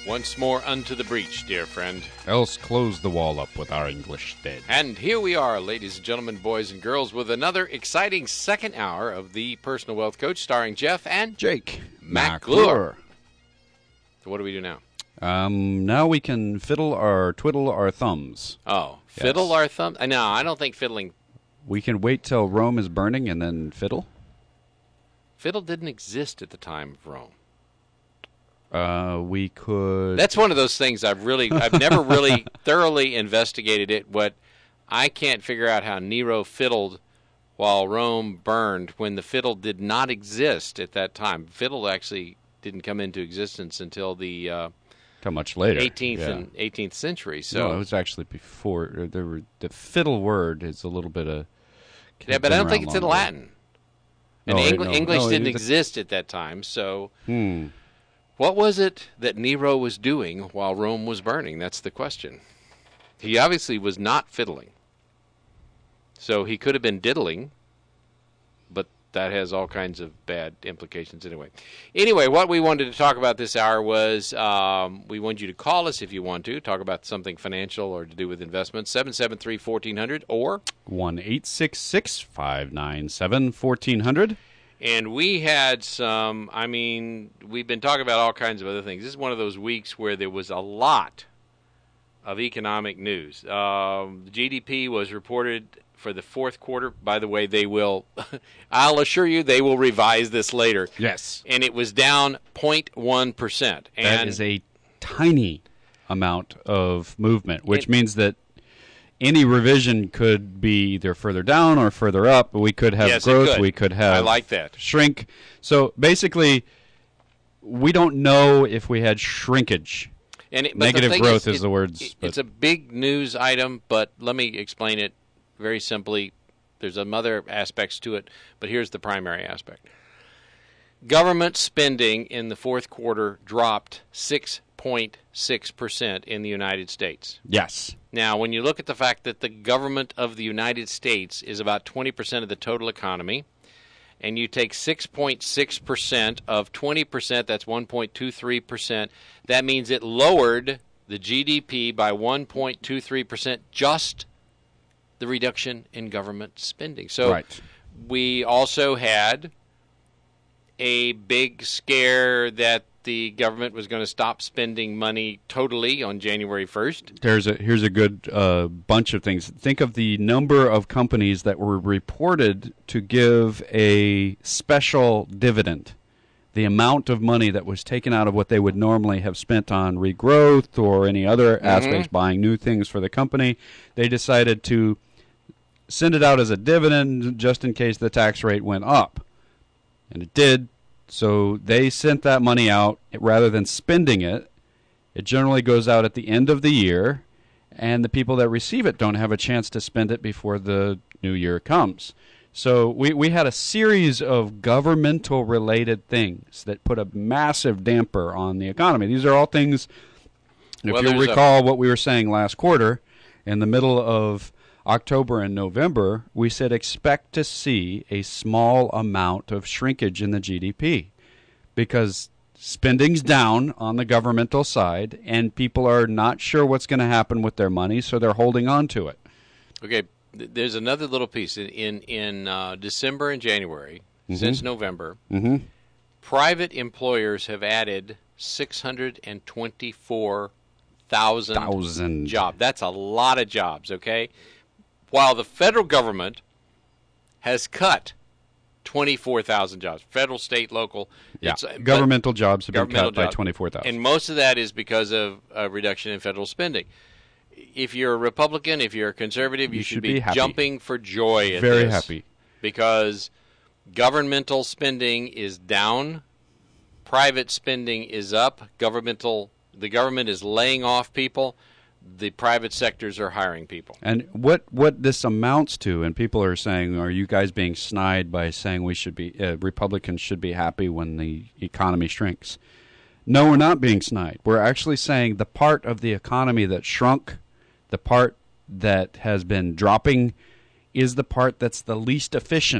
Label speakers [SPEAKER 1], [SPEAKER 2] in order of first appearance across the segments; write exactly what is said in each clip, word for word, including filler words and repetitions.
[SPEAKER 1] Once more unto the breach, dear friend.
[SPEAKER 2] Else close the wall up with our English stead.
[SPEAKER 1] And here we are, ladies and gentlemen, boys and girls, with another exciting second hour of The Personal Wealth Coach, starring Jeff and
[SPEAKER 2] Jake
[SPEAKER 1] McClure. So what do we do now?
[SPEAKER 2] Um, now we can fiddle or twiddle our thumbs.
[SPEAKER 1] Oh,
[SPEAKER 2] Yes.
[SPEAKER 1] fiddle our thumb? Uh, No, I don't think fiddling.
[SPEAKER 2] We can wait till Rome is burning and then fiddle.
[SPEAKER 1] Fiddle didn't exist at the time of Rome.
[SPEAKER 2] Uh, we could.
[SPEAKER 1] That's one of those things I've really, I've never really thoroughly investigated it. What I can't figure out how Nero fiddled while Rome burned when the fiddle did not exist at that time. Fiddle actually didn't come into existence until the uh,
[SPEAKER 2] How much later?
[SPEAKER 1] eighteenth
[SPEAKER 2] yeah.
[SPEAKER 1] and eighteenth century. So
[SPEAKER 2] no, it was actually before. uh, There were the fiddle word is a little bit of.
[SPEAKER 1] yeah, but I don't think it's in Latin. And
[SPEAKER 2] No, it-
[SPEAKER 1] Engl-
[SPEAKER 2] no,
[SPEAKER 1] English
[SPEAKER 2] no,
[SPEAKER 1] didn't
[SPEAKER 2] it-
[SPEAKER 1] exist at that time. So
[SPEAKER 2] Hmm.
[SPEAKER 1] what was it that Nero was doing while Rome was burning? That's the question. He obviously was not fiddling. So he could have been diddling, but that has all kinds of bad implications anyway. Anyway, what we wanted to talk about this hour was um, we want you to call us if you want to, talk about something financial or to do with investments, seven seven three, one four zero zero or...
[SPEAKER 2] one eight six six, five nine seven, one four zero zero.
[SPEAKER 1] And we had some, I mean, we've been talking about all kinds of other things. This is one of those weeks where there was a lot of economic news. Um, the G D P was reported for the fourth quarter. By the way, they will, I'll assure you, they will revise this later.
[SPEAKER 2] Yes.
[SPEAKER 1] And it was down zero point one percent. And
[SPEAKER 2] That is a tiny amount of movement, which
[SPEAKER 1] It-
[SPEAKER 2] means that any revision could be either further down or further up. We could have
[SPEAKER 1] Yes, it
[SPEAKER 2] growth.
[SPEAKER 1] could.
[SPEAKER 2] We could have
[SPEAKER 1] I like that.
[SPEAKER 2] shrink. So basically, we don't know if we had shrinkage.
[SPEAKER 1] And it, but the
[SPEAKER 2] Negative
[SPEAKER 1] thing
[SPEAKER 2] growth is
[SPEAKER 1] it-
[SPEAKER 2] the words,
[SPEAKER 1] it-
[SPEAKER 2] but-
[SPEAKER 1] It's a big news item, but let me explain it very simply. There's some other aspects to it, but here's the primary aspect. Government spending in the fourth quarter dropped six point six percent in the United States.
[SPEAKER 2] Yes.
[SPEAKER 1] Now, when you look at the fact that the government of the United States is about twenty percent of the total economy, and you take six point six percent of twenty percent, that's one point two three percent, that means it lowered the G D P by one point two three percent, just the reduction in government spending. So
[SPEAKER 2] Right.
[SPEAKER 1] we also had a big scare that the government was going to stop spending money totally on January first.
[SPEAKER 2] There's a here's a good uh, bunch of things. Think of the number of companies that were reported to give a special dividend. The amount of money that was taken out of what they would normally have spent on regrowth or any other aspects, buying new things for the company, they decided to send it out as a dividend just in case the tax rate went up. And it did. So they sent that money out rather than spending it. It generally goes out at the end of the year, and the people that receive it don't have a chance to spend it before the new year comes. So we, we had a series of governmental-related things that put a massive damper on the economy. These are all things, if
[SPEAKER 1] Well,
[SPEAKER 2] you
[SPEAKER 1] there's a-
[SPEAKER 2] recall what we were saying last quarter, in the middle of October and November, we said expect to see a small amount of shrinkage in the G D P because spending's down on the governmental side and people are not sure what's going to happen with their money, so they're holding on to it.
[SPEAKER 1] Okay, th- there's another little piece. In in, in uh, December and January, since November,
[SPEAKER 2] Mm-hmm.
[SPEAKER 1] private employers have added six hundred twenty-four thousand
[SPEAKER 2] Thousand.
[SPEAKER 1] jobs. That's a lot of jobs, okay? While the federal government has cut twenty-four thousand jobs. Federal, state, local.
[SPEAKER 2] Yeah,
[SPEAKER 1] It's, uh, but-
[SPEAKER 2] governmental jobs have been
[SPEAKER 1] governmental
[SPEAKER 2] cut by
[SPEAKER 1] jobs.
[SPEAKER 2] twenty-four thousand.
[SPEAKER 1] And most of that is because of a reduction in federal spending. If you're a Republican, if you're a conservative, you,
[SPEAKER 2] You
[SPEAKER 1] should,
[SPEAKER 2] should
[SPEAKER 1] be,
[SPEAKER 2] be happy.
[SPEAKER 1] jumping for joy at
[SPEAKER 2] Very
[SPEAKER 1] this.
[SPEAKER 2] happy.
[SPEAKER 1] Because governmental spending is down, private spending is up, governmental the government is laying off people, the private sectors are hiring people.
[SPEAKER 2] And what, what this amounts to, and people are saying, are you guys being snide by saying we should be uh, Republicans should be happy when the economy shrinks? No, we're not being snide. We're actually saying the part of the economy that shrunk, the part that has been dropping, is the part that's the least efficient.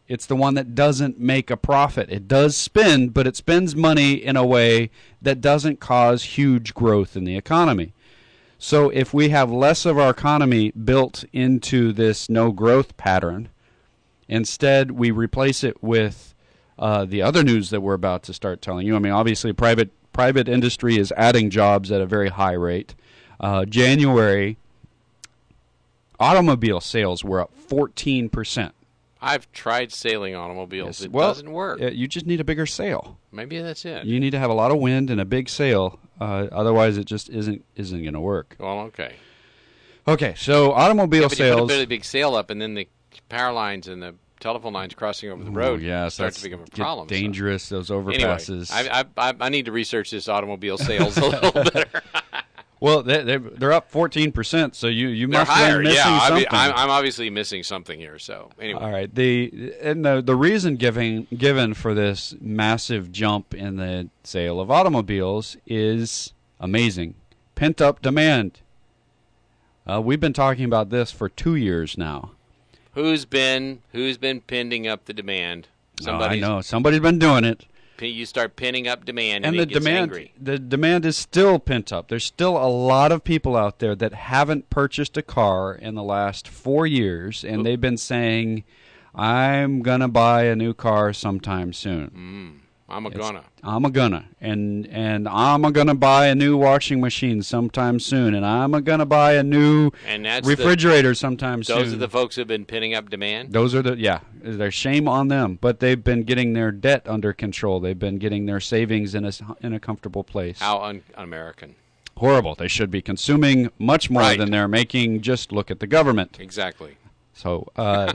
[SPEAKER 2] It's the one that doesn't make a profit. It does spend, but it spends money in a way that doesn't cause huge growth in the economy. So if we have less of our economy built into this no growth pattern, instead we replace it with uh, the other news that we're about to start telling you. I mean, obviously private private industry is adding jobs at a very high rate. Uh, January, automobile sales were up fourteen percent.
[SPEAKER 1] I've tried sailing automobiles.
[SPEAKER 2] Yes.
[SPEAKER 1] It
[SPEAKER 2] well,
[SPEAKER 1] doesn't work.
[SPEAKER 2] Uh, you just need a bigger sail.
[SPEAKER 1] Maybe that's it.
[SPEAKER 2] You need to have a lot of wind and a big sail. Uh, otherwise, it just isn't isn't going to work.
[SPEAKER 1] Well, okay.
[SPEAKER 2] Okay, so automobile
[SPEAKER 1] yeah, but
[SPEAKER 2] sales.
[SPEAKER 1] You put a really big sail up, and then the power lines and the telephone lines crossing over the road
[SPEAKER 2] Ooh, yes,
[SPEAKER 1] start
[SPEAKER 2] that's
[SPEAKER 1] to become a problem.
[SPEAKER 2] Get dangerous.
[SPEAKER 1] So.
[SPEAKER 2] Those overpasses.
[SPEAKER 1] Anyway, I, I, I, I need to research this automobile sales a little better.
[SPEAKER 2] Well, they, they're, they're up fourteen percent, so you, you
[SPEAKER 1] they're
[SPEAKER 2] must
[SPEAKER 1] higher.
[SPEAKER 2] be missing
[SPEAKER 1] yeah,
[SPEAKER 2] something.
[SPEAKER 1] I mean, I'm, I'm obviously missing something here. So anyway,
[SPEAKER 2] all right. The and the the reason giving given for this massive jump in the sale of automobiles is amazing. Pent up demand. Uh, we've been talking about this for two years now.
[SPEAKER 1] Who's been who's been pinning up the demand?
[SPEAKER 2] Somebody. Oh, I know somebody's been doing it.
[SPEAKER 1] You start pinning up demand,
[SPEAKER 2] and,
[SPEAKER 1] and
[SPEAKER 2] the
[SPEAKER 1] it gets
[SPEAKER 2] demand,
[SPEAKER 1] angry.
[SPEAKER 2] The demand is still pent up. There's still a lot of people out there that haven't purchased a car in the last four years, and they've been saying, "I'm gonna buy a new car sometime soon."
[SPEAKER 1] Mm, I'm a
[SPEAKER 2] it's,
[SPEAKER 1] gonna.
[SPEAKER 2] I'm a gonna, and and I'm a gonna buy a new washing machine sometime soon, and I'm a gonna buy a new
[SPEAKER 1] and that's
[SPEAKER 2] refrigerator
[SPEAKER 1] the,
[SPEAKER 2] sometime
[SPEAKER 1] those
[SPEAKER 2] soon.
[SPEAKER 1] Those are the folks who've been pinning up demand.
[SPEAKER 2] Those are the yeah. There's shame on them, but they've been getting their debt under control. They've been getting their savings in a in a comfortable place.
[SPEAKER 1] How un- un-American.
[SPEAKER 2] Horrible. They should be consuming much more
[SPEAKER 1] right.
[SPEAKER 2] than they're making. Just look at the government.
[SPEAKER 1] Exactly.
[SPEAKER 2] So, uh,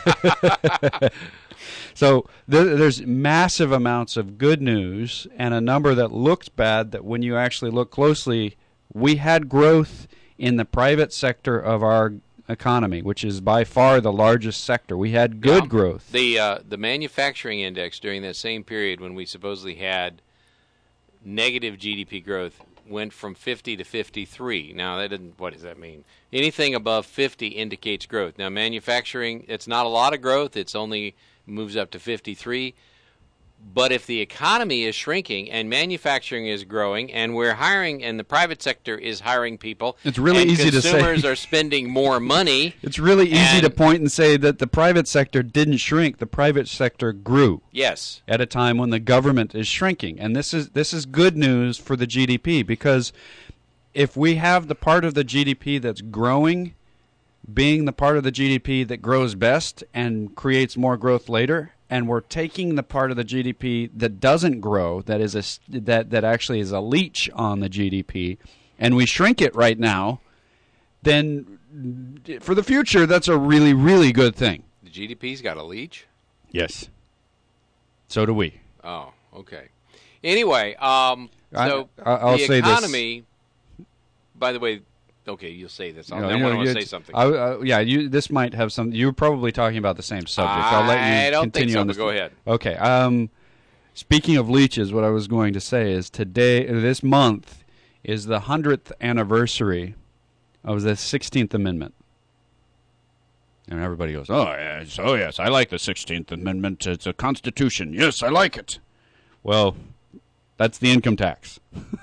[SPEAKER 2] so th- there's massive amounts of good news and a number that looks bad that when you actually look closely, we had growth in the private sector of our economy, which is by far the largest sector. We had good
[SPEAKER 1] yeah.
[SPEAKER 2] growth.
[SPEAKER 1] The uh, the manufacturing index during that same period when we supposedly had negative G D P growth went from fifty to fifty-three. Now, that didn't. What does that mean? Anything above fifty indicates growth. Now, manufacturing, it's not a lot of growth. It's only moves up to fifty-three. But if the economy is shrinking and manufacturing is growing and we're hiring and the private sector is hiring people,
[SPEAKER 2] it's really
[SPEAKER 1] and
[SPEAKER 2] easy to say.
[SPEAKER 1] Consumers are spending more money.
[SPEAKER 2] It's really easy
[SPEAKER 1] and,
[SPEAKER 2] to point and say that the private sector didn't shrink. The private sector grew.
[SPEAKER 1] Yes.
[SPEAKER 2] At a time when the government is shrinking. And this is this is good news for the G D P, because if we have the part of the G D P that's growing being the part of the G D P that grows best and creates more growth later, and we're taking the part of the G D P that doesn't grow, that is a, that that actually is a leech on the G D P, and we shrink it right now, then for the future, that's a really, really good thing.
[SPEAKER 1] The G D P's got a leech?
[SPEAKER 2] Yes. So do we.
[SPEAKER 1] Oh, okay. Anyway, um, so
[SPEAKER 2] I, I'll
[SPEAKER 1] the
[SPEAKER 2] say
[SPEAKER 1] economy, this. By the way, okay, you'll say this. I'll,
[SPEAKER 2] no,
[SPEAKER 1] I
[SPEAKER 2] you know,
[SPEAKER 1] want to
[SPEAKER 2] you,
[SPEAKER 1] say something.
[SPEAKER 2] I, uh, yeah, you. This might have some. You're probably talking about the same subject. I'll let you
[SPEAKER 1] I don't
[SPEAKER 2] continue
[SPEAKER 1] think so,
[SPEAKER 2] on this.
[SPEAKER 1] but go ahead.
[SPEAKER 2] Okay. Um, speaking of leeches, what I was going to say is today, this month, is the hundredth anniversary of the sixteenth Amendment. And everybody goes, "Oh yes, oh yes, I like the sixteenth Amendment. It's a Constitution. Yes, I like it." Well, that's the income tax.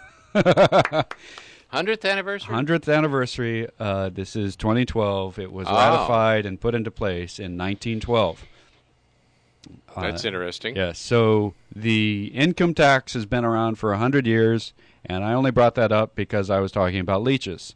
[SPEAKER 1] Hundredth anniversary.
[SPEAKER 2] Hundredth anniversary. Uh, this is twenty twelve. It was
[SPEAKER 1] oh.
[SPEAKER 2] ratified and put into place in nineteen twelve.
[SPEAKER 1] That's
[SPEAKER 2] uh,
[SPEAKER 1] interesting.
[SPEAKER 2] Yes. So the income tax has been around for a hundred years, and I only brought that up because I was talking about leeches.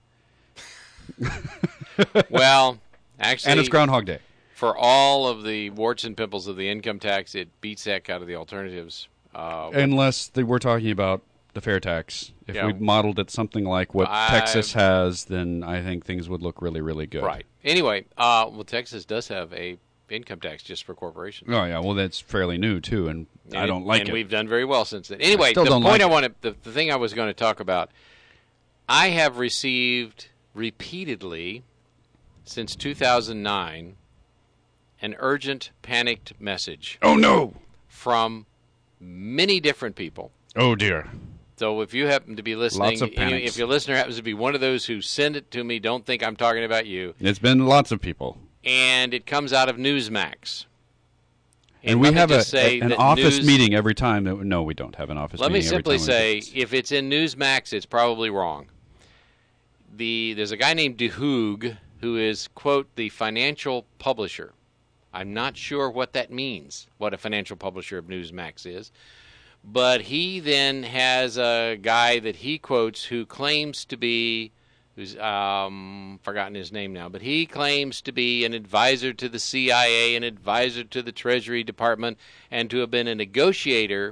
[SPEAKER 1] Well, actually,
[SPEAKER 2] and it's Groundhog Day.
[SPEAKER 1] For all of the warts and pimples of the income tax, it beats heck out of the alternatives. Uh,
[SPEAKER 2] Unless they, we're talking about the fair tax. If
[SPEAKER 1] yeah.
[SPEAKER 2] we modeled it something like what
[SPEAKER 1] I've,
[SPEAKER 2] Texas has, then I think things would look really, really good.
[SPEAKER 1] Right. Anyway, uh, well, Texas does have a income tax just for corporations.
[SPEAKER 2] Oh yeah, well that's fairly new too, and,
[SPEAKER 1] and
[SPEAKER 2] I don't like
[SPEAKER 1] and
[SPEAKER 2] it.
[SPEAKER 1] And we've done very well since then. Anyway,
[SPEAKER 2] the
[SPEAKER 1] point
[SPEAKER 2] like
[SPEAKER 1] I
[SPEAKER 2] it.
[SPEAKER 1] wanted, the, the thing I was going to talk about, I have received repeatedly since two thousand nine an urgent, panicked message.
[SPEAKER 2] Oh no!
[SPEAKER 1] From many different people.
[SPEAKER 2] Oh dear.
[SPEAKER 1] So if you happen to be listening,
[SPEAKER 2] Lots of panics.
[SPEAKER 1] if your listener happens to be one of those who send it to me, don't think I'm talking about you.
[SPEAKER 2] It's been lots of people.
[SPEAKER 1] And it comes out of Newsmax.
[SPEAKER 2] And,
[SPEAKER 1] And
[SPEAKER 2] we
[SPEAKER 1] let me
[SPEAKER 2] have a,
[SPEAKER 1] just say
[SPEAKER 2] a- an
[SPEAKER 1] that
[SPEAKER 2] office
[SPEAKER 1] news-
[SPEAKER 2] meeting every time. That, no, we don't have an office
[SPEAKER 1] Let me
[SPEAKER 2] meeting every
[SPEAKER 1] simply
[SPEAKER 2] time we
[SPEAKER 1] say,
[SPEAKER 2] do this.
[SPEAKER 1] if it's in Newsmax, it's probably wrong. The There's a guy named DeHoog who is, quote, the financial publisher. I'm not sure what that means, what a financial publisher of Newsmax is. But he then has a guy that he quotes who claims to be, who's um, forgotten his name now, but he claims to be an advisor to the C I A, an advisor to the Treasury Department, and to have been a negotiator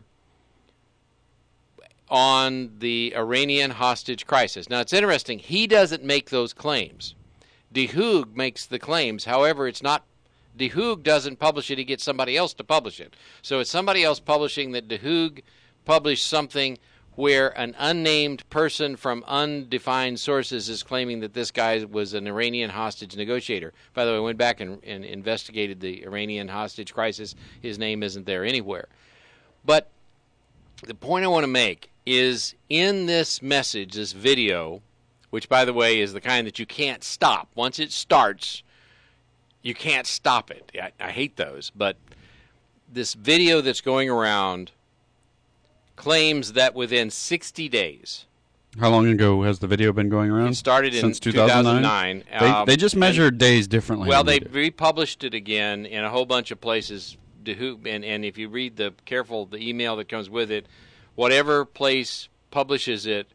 [SPEAKER 1] on the Iranian hostage crisis. Now, it's interesting. He doesn't make those claims. DeHoog makes the claims. However, it's not DeHoog doesn't publish it. He gets somebody else to publish it. So it's somebody else publishing that DeHoog published something where an unnamed person from undefined sources is claiming that this guy was an Iranian hostage negotiator. By the way, I went back and, and investigated the Iranian hostage crisis. His name isn't there anywhere. But the point I want to make is in this message, this video, which, by the way, is the kind that you can't stop. Once it starts, you can't stop it. I, I hate those. But this video that's going around claims that within sixty days.
[SPEAKER 2] How long ago has the video been going around?
[SPEAKER 1] It started in
[SPEAKER 2] Since
[SPEAKER 1] two thousand nine.
[SPEAKER 2] They,
[SPEAKER 1] Um,
[SPEAKER 2] they just measured
[SPEAKER 1] and,
[SPEAKER 2] days differently.
[SPEAKER 1] Well,
[SPEAKER 2] than
[SPEAKER 1] they
[SPEAKER 2] we do.
[SPEAKER 1] republished it again in a whole bunch of places. And, and if you read the careful the email that comes with it, whatever place publishes it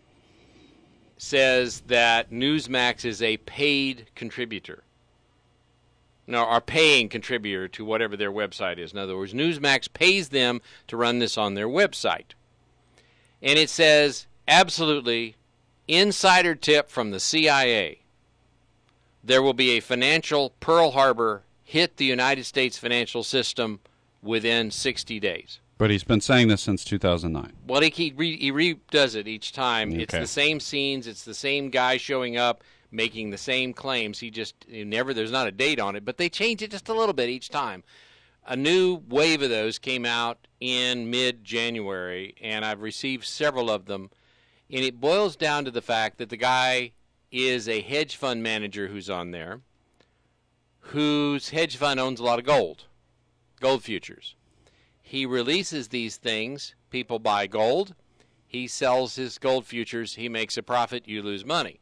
[SPEAKER 1] says that Newsmax is a paid contributor. No, are paying contributor to whatever their website is. In other words, Newsmax pays them to run this on their website. And it says, absolutely, insider tip from the C I A. There will be a financial Pearl Harbor hit the United States financial system within sixty days.
[SPEAKER 2] But he's been saying this since two thousand nine.
[SPEAKER 1] Well, he, he, re, he redoes it each time.
[SPEAKER 2] Okay.
[SPEAKER 1] It's the same scenes. It's the same guy showing up, making the same claims. He just he never. There's not a date on it, but they change it just a little bit each time. A new wave of those came out in mid-January, and I've received several of them. And it boils down to the fact that the guy is a hedge fund manager who's on there, whose hedge fund owns a lot of gold, gold futures. He releases these things. People buy gold. He sells his gold futures. He makes a profit. You lose money.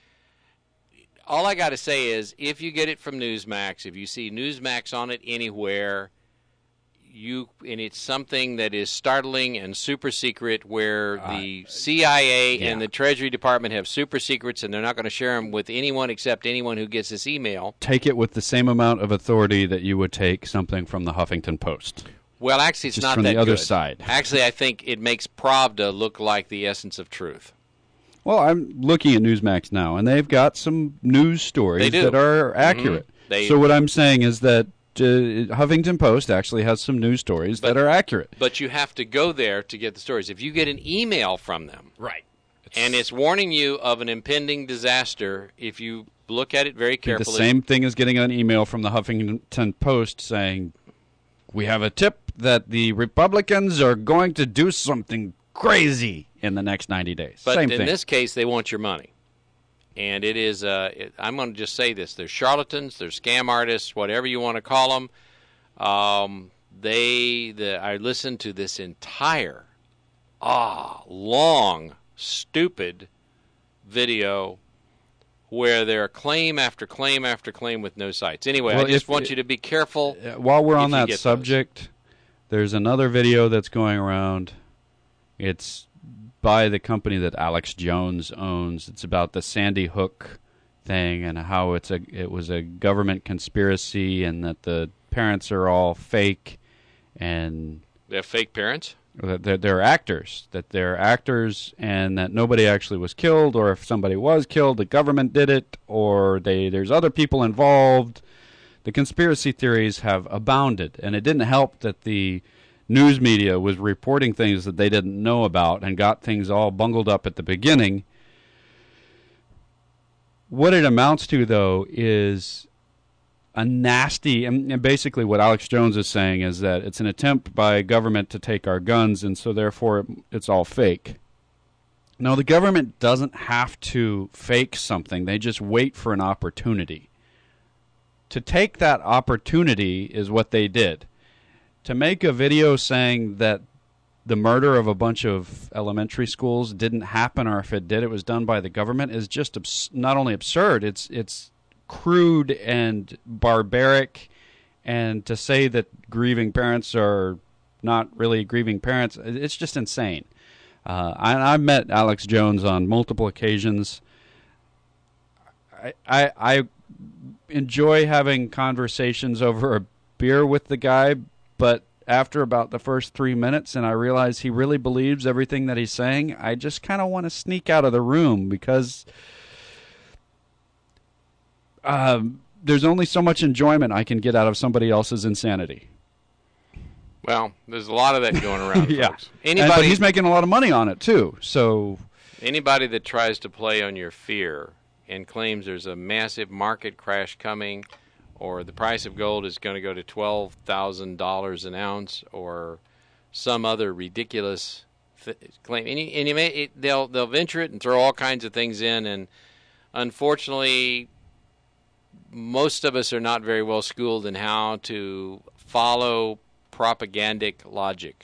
[SPEAKER 1] All I got to say is, if you get it from Newsmax, if you see Newsmax on it anywhere, you and it's something that is startling and super secret, where the uh, C I A yeah. and the Treasury Department have super secrets, and they're not going to share them with anyone except anyone who gets this email.
[SPEAKER 2] Take it with the same amount of authority that you would take something from the Huffington Post.
[SPEAKER 1] Well, actually, it's
[SPEAKER 2] Just
[SPEAKER 1] not
[SPEAKER 2] from
[SPEAKER 1] that
[SPEAKER 2] the other
[SPEAKER 1] good.
[SPEAKER 2] side.
[SPEAKER 1] Actually, I think it makes Pravda look like the essence of truth.
[SPEAKER 2] Well, I'm looking at Newsmax now, and they've got some news stories that are accurate.
[SPEAKER 1] Mm-hmm. They,
[SPEAKER 2] so what I'm saying is that uh, Huffington Post actually has some news stories
[SPEAKER 1] but,
[SPEAKER 2] that are accurate.
[SPEAKER 1] But you have to go there to get the stories. If you get an email from them,
[SPEAKER 2] right,
[SPEAKER 1] it's, and it's warning you of an impending disaster, if you look at it very carefully.
[SPEAKER 2] The same thing as getting an email from the Huffington Post saying, we have a tip that the Republicans are going to do something crazy in the next ninety days.
[SPEAKER 1] But
[SPEAKER 2] Same
[SPEAKER 1] in
[SPEAKER 2] thing.
[SPEAKER 1] this case, they want your money. And it is, uh, it, I'm going to just say this. They're charlatans, they're scam artists, whatever you want to call them. Um, they, the, I listened to this entire, ah, long, stupid video where there are claim after claim after claim with no sites. Anyway,
[SPEAKER 2] well,
[SPEAKER 1] I just
[SPEAKER 2] if,
[SPEAKER 1] want you to be careful.
[SPEAKER 2] While we're on that
[SPEAKER 1] get
[SPEAKER 2] subject,
[SPEAKER 1] those.
[SPEAKER 2] There's another video that's going around. It's by the company that Alex Jones owns. It's about the Sandy Hook thing and how it's a it was a government conspiracy and that the parents are all fake and
[SPEAKER 1] they have fake parents.
[SPEAKER 2] That they're, they're actors. That they're actors and that nobody actually was killed, or if somebody was killed, the government did it, or they there's other people involved. The conspiracy theories have abounded, and it didn't help that the news media was reporting things that they didn't know about and got things all bungled up at the beginning. What it amounts to, though, is a nasty, and basically what Alex Jones is saying is that it's an attempt by government to take our guns, and so therefore it's all fake. No, the government doesn't have to fake something. They just wait for an opportunity. To take that opportunity is what they did. to make a video saying that the murder of a bunch of elementary schools didn't happen, or if it did, it was done by the government, is just abs- not only absurd, it's it's crude and barbaric. And to say that grieving parents are not really grieving parents, it's just insane. Uh, I, I've met Alex Jones on multiple occasions. I, I, I enjoy having conversations over a beer with the guy, but after about the first three minutes and I realize he really believes everything that he's saying, I just kind of want to sneak out of the room because um, there's only so much enjoyment I can get out of somebody else's insanity.
[SPEAKER 1] Well, there's a lot of that going around,
[SPEAKER 2] yeah.
[SPEAKER 1] folks. Anybody,
[SPEAKER 2] and, but he's making a lot of money on it, too. So
[SPEAKER 1] anybody that tries to play on your fear and claims there's a massive market crash coming, or the price of gold is going to go to twelve thousand dollars an ounce, or some other ridiculous th- claim, and, you, and you may, it, they'll they'll venture it and throw all kinds of things in, and unfortunately, most of us are not very well schooled in how to follow propagandic logic,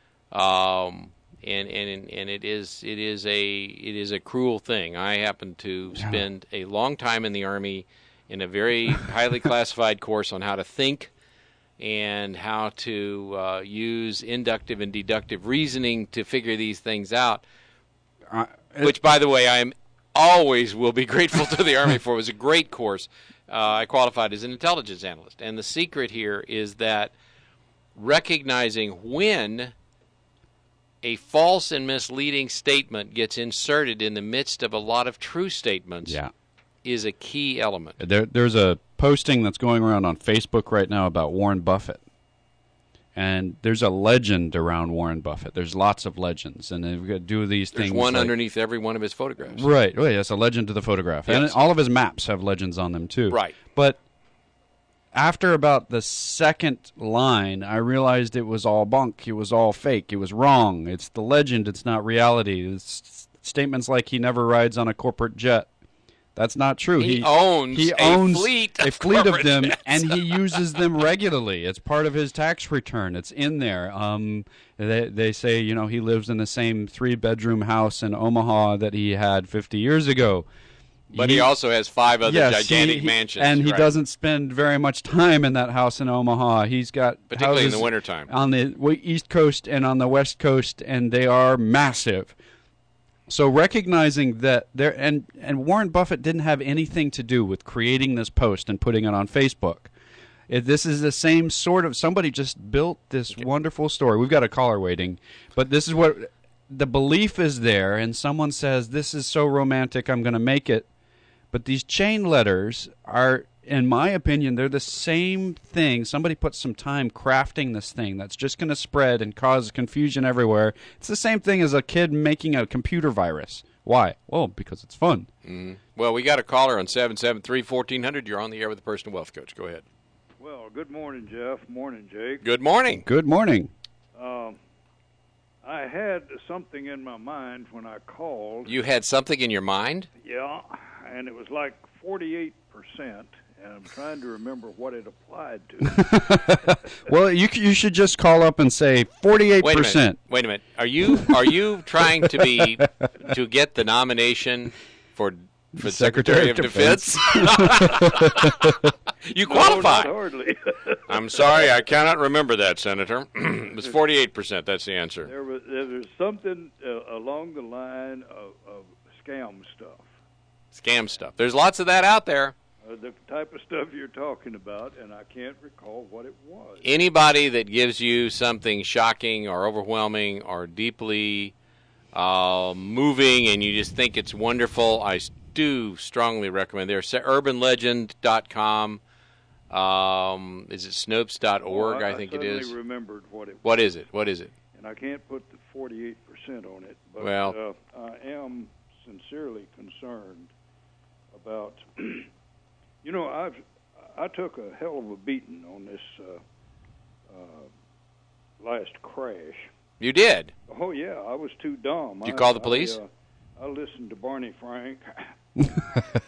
[SPEAKER 1] um, and and and it is it is a it is a cruel thing. I happen to spend a long time in the Army in a very highly classified course on how to think and how to uh, use inductive and deductive reasoning to figure these things out. Uh, which, by the way, I am always will be grateful to the Army for. It was a great course. Uh, I qualified as an intelligence analyst, and the secret here is that recognizing when a false and misleading statement gets inserted in the midst of a lot of true statements
[SPEAKER 2] yeah.
[SPEAKER 1] is a key element.
[SPEAKER 2] There, there's a posting that's going around on Facebook right now about Warren Buffett. And there's a legend around Warren Buffett. There's lots of legends, and they've got to do these
[SPEAKER 1] There's
[SPEAKER 2] things.
[SPEAKER 1] There's one
[SPEAKER 2] like,
[SPEAKER 1] underneath every one of his photographs.
[SPEAKER 2] Right. Oh, yes, a legend to the photograph. Yes. And all of his maps have legends on them, too.
[SPEAKER 1] Right.
[SPEAKER 2] But after about the second line, I realized it was all bunk. It was all fake. It was wrong. It's the legend. It's not reality. It's statements like he never rides on a corporate jet. That's not true.
[SPEAKER 1] He,
[SPEAKER 2] he
[SPEAKER 1] owns,
[SPEAKER 2] he owns
[SPEAKER 1] a fleet,
[SPEAKER 2] a
[SPEAKER 1] of,
[SPEAKER 2] fleet of them,
[SPEAKER 1] jets.
[SPEAKER 2] and he uses them regularly. It's part of his tax return. It's in there. Um, they, they say, you know, he lives in the same three-bedroom house in Omaha that he had fifty years ago.
[SPEAKER 1] But he, he also has five other
[SPEAKER 2] yes,
[SPEAKER 1] gigantic
[SPEAKER 2] he,
[SPEAKER 1] mansions.
[SPEAKER 2] And he
[SPEAKER 1] right.
[SPEAKER 2] doesn't spend very much time in that house in Omaha. He's got
[SPEAKER 1] particularly
[SPEAKER 2] houses
[SPEAKER 1] in the wintertime
[SPEAKER 2] on the East Coast and on the West Coast, and they are massive. So recognizing that there, and, and Warren Buffett didn't have anything to do with creating this post and putting it on Facebook. It, this is the same sort of, somebody just built this okay. wonderful story. We've got a caller waiting, but this is what, the belief is there, and someone says, this is so romantic, I'm going to make it. But these chain letters are, in my opinion, they're the same thing. Somebody put some time crafting this thing that's just going to spread and cause confusion everywhere. It's the same thing as a kid making a computer virus. Why? Well, because it's fun.
[SPEAKER 1] Mm-hmm. Well, we got a caller on seven seven three, fourteen hundred. You're on the air with the Personal Wealth Coach. Go ahead.
[SPEAKER 3] Well, good morning, Jeff. Morning, Jake.
[SPEAKER 1] Good morning.
[SPEAKER 2] Good morning.
[SPEAKER 3] Um, I had something in my mind when I called.
[SPEAKER 1] You had something in your mind?
[SPEAKER 3] Yeah, and it was like forty-eight percent. And I'm trying to remember what it applied to.
[SPEAKER 2] Well, you you should just call up and say forty-eight percent.
[SPEAKER 1] Wait a minute. Wait a minute. Are you are you trying to be to get the nomination for for the Secretary, Secretary of, of Defense? Defense. You qualify.
[SPEAKER 3] No, not hardly.
[SPEAKER 1] I'm sorry, I cannot remember that, Senator. It was forty-eight percent. That's the answer.
[SPEAKER 3] There was there was something uh, along the line of, of scam stuff.
[SPEAKER 1] Scam stuff. There's lots of that out there.
[SPEAKER 3] Uh, the type of stuff you're talking about, and I can't recall what it was.
[SPEAKER 1] Anybody that gives you something shocking or overwhelming or deeply uh, moving and you just think it's wonderful, I do strongly recommend. There's urban legend dot com. Um, is it Snopes dot org?
[SPEAKER 3] Well, I,
[SPEAKER 1] I think
[SPEAKER 3] I
[SPEAKER 1] it is.
[SPEAKER 3] I remembered what it was.
[SPEAKER 1] What is it? What is it?
[SPEAKER 3] And I can't put the forty-eight percent on it, but
[SPEAKER 1] well,
[SPEAKER 3] uh, I am sincerely concerned about... You know, I've I took a hell of a beating on this uh, uh, last crash.
[SPEAKER 1] You did?
[SPEAKER 3] Oh yeah, I was too dumb.
[SPEAKER 1] Did you
[SPEAKER 3] I,
[SPEAKER 1] call the police?
[SPEAKER 3] I, uh, I listened to Barney Frank and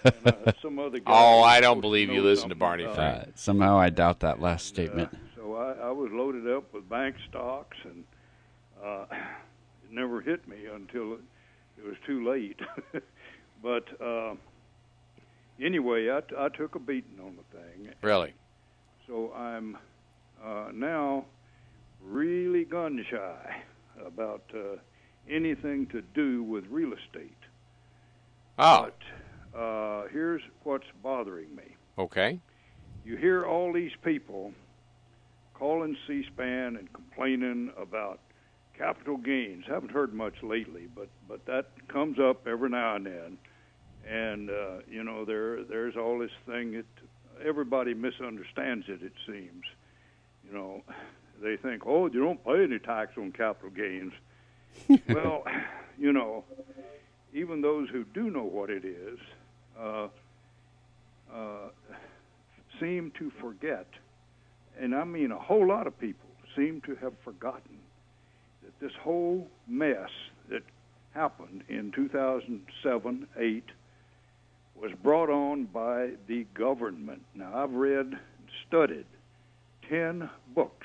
[SPEAKER 3] uh, some other guy.
[SPEAKER 1] Oh, I don't believe you listened to Barney Frank.
[SPEAKER 2] Uh, somehow I doubt that last statement.
[SPEAKER 3] Uh, so I I, I was loaded up with bank stocks, and uh, it never hit me until it, it was too late. But uh, anyway, I, I took a beating on the thing.
[SPEAKER 1] Really?
[SPEAKER 3] So I'm uh, now really gun shy about uh, anything to do with real estate.
[SPEAKER 1] Oh.
[SPEAKER 3] But uh, here's what's bothering me.
[SPEAKER 1] Okay.
[SPEAKER 3] You hear all these people calling C-SPAN and complaining about capital gains. Haven't heard much lately, but, but that comes up every now and then. And, uh, you know, there there's all this thing that everybody misunderstands it, it seems. You know, they think, oh, you don't pay any tax on capital gains. Well, you know, even those who do know what it is uh, uh, seem to forget, and I mean a whole lot of people seem to have forgotten that this whole mess that happened in two thousand seven, eight was brought on by the government. Now, I've read and studied ten books,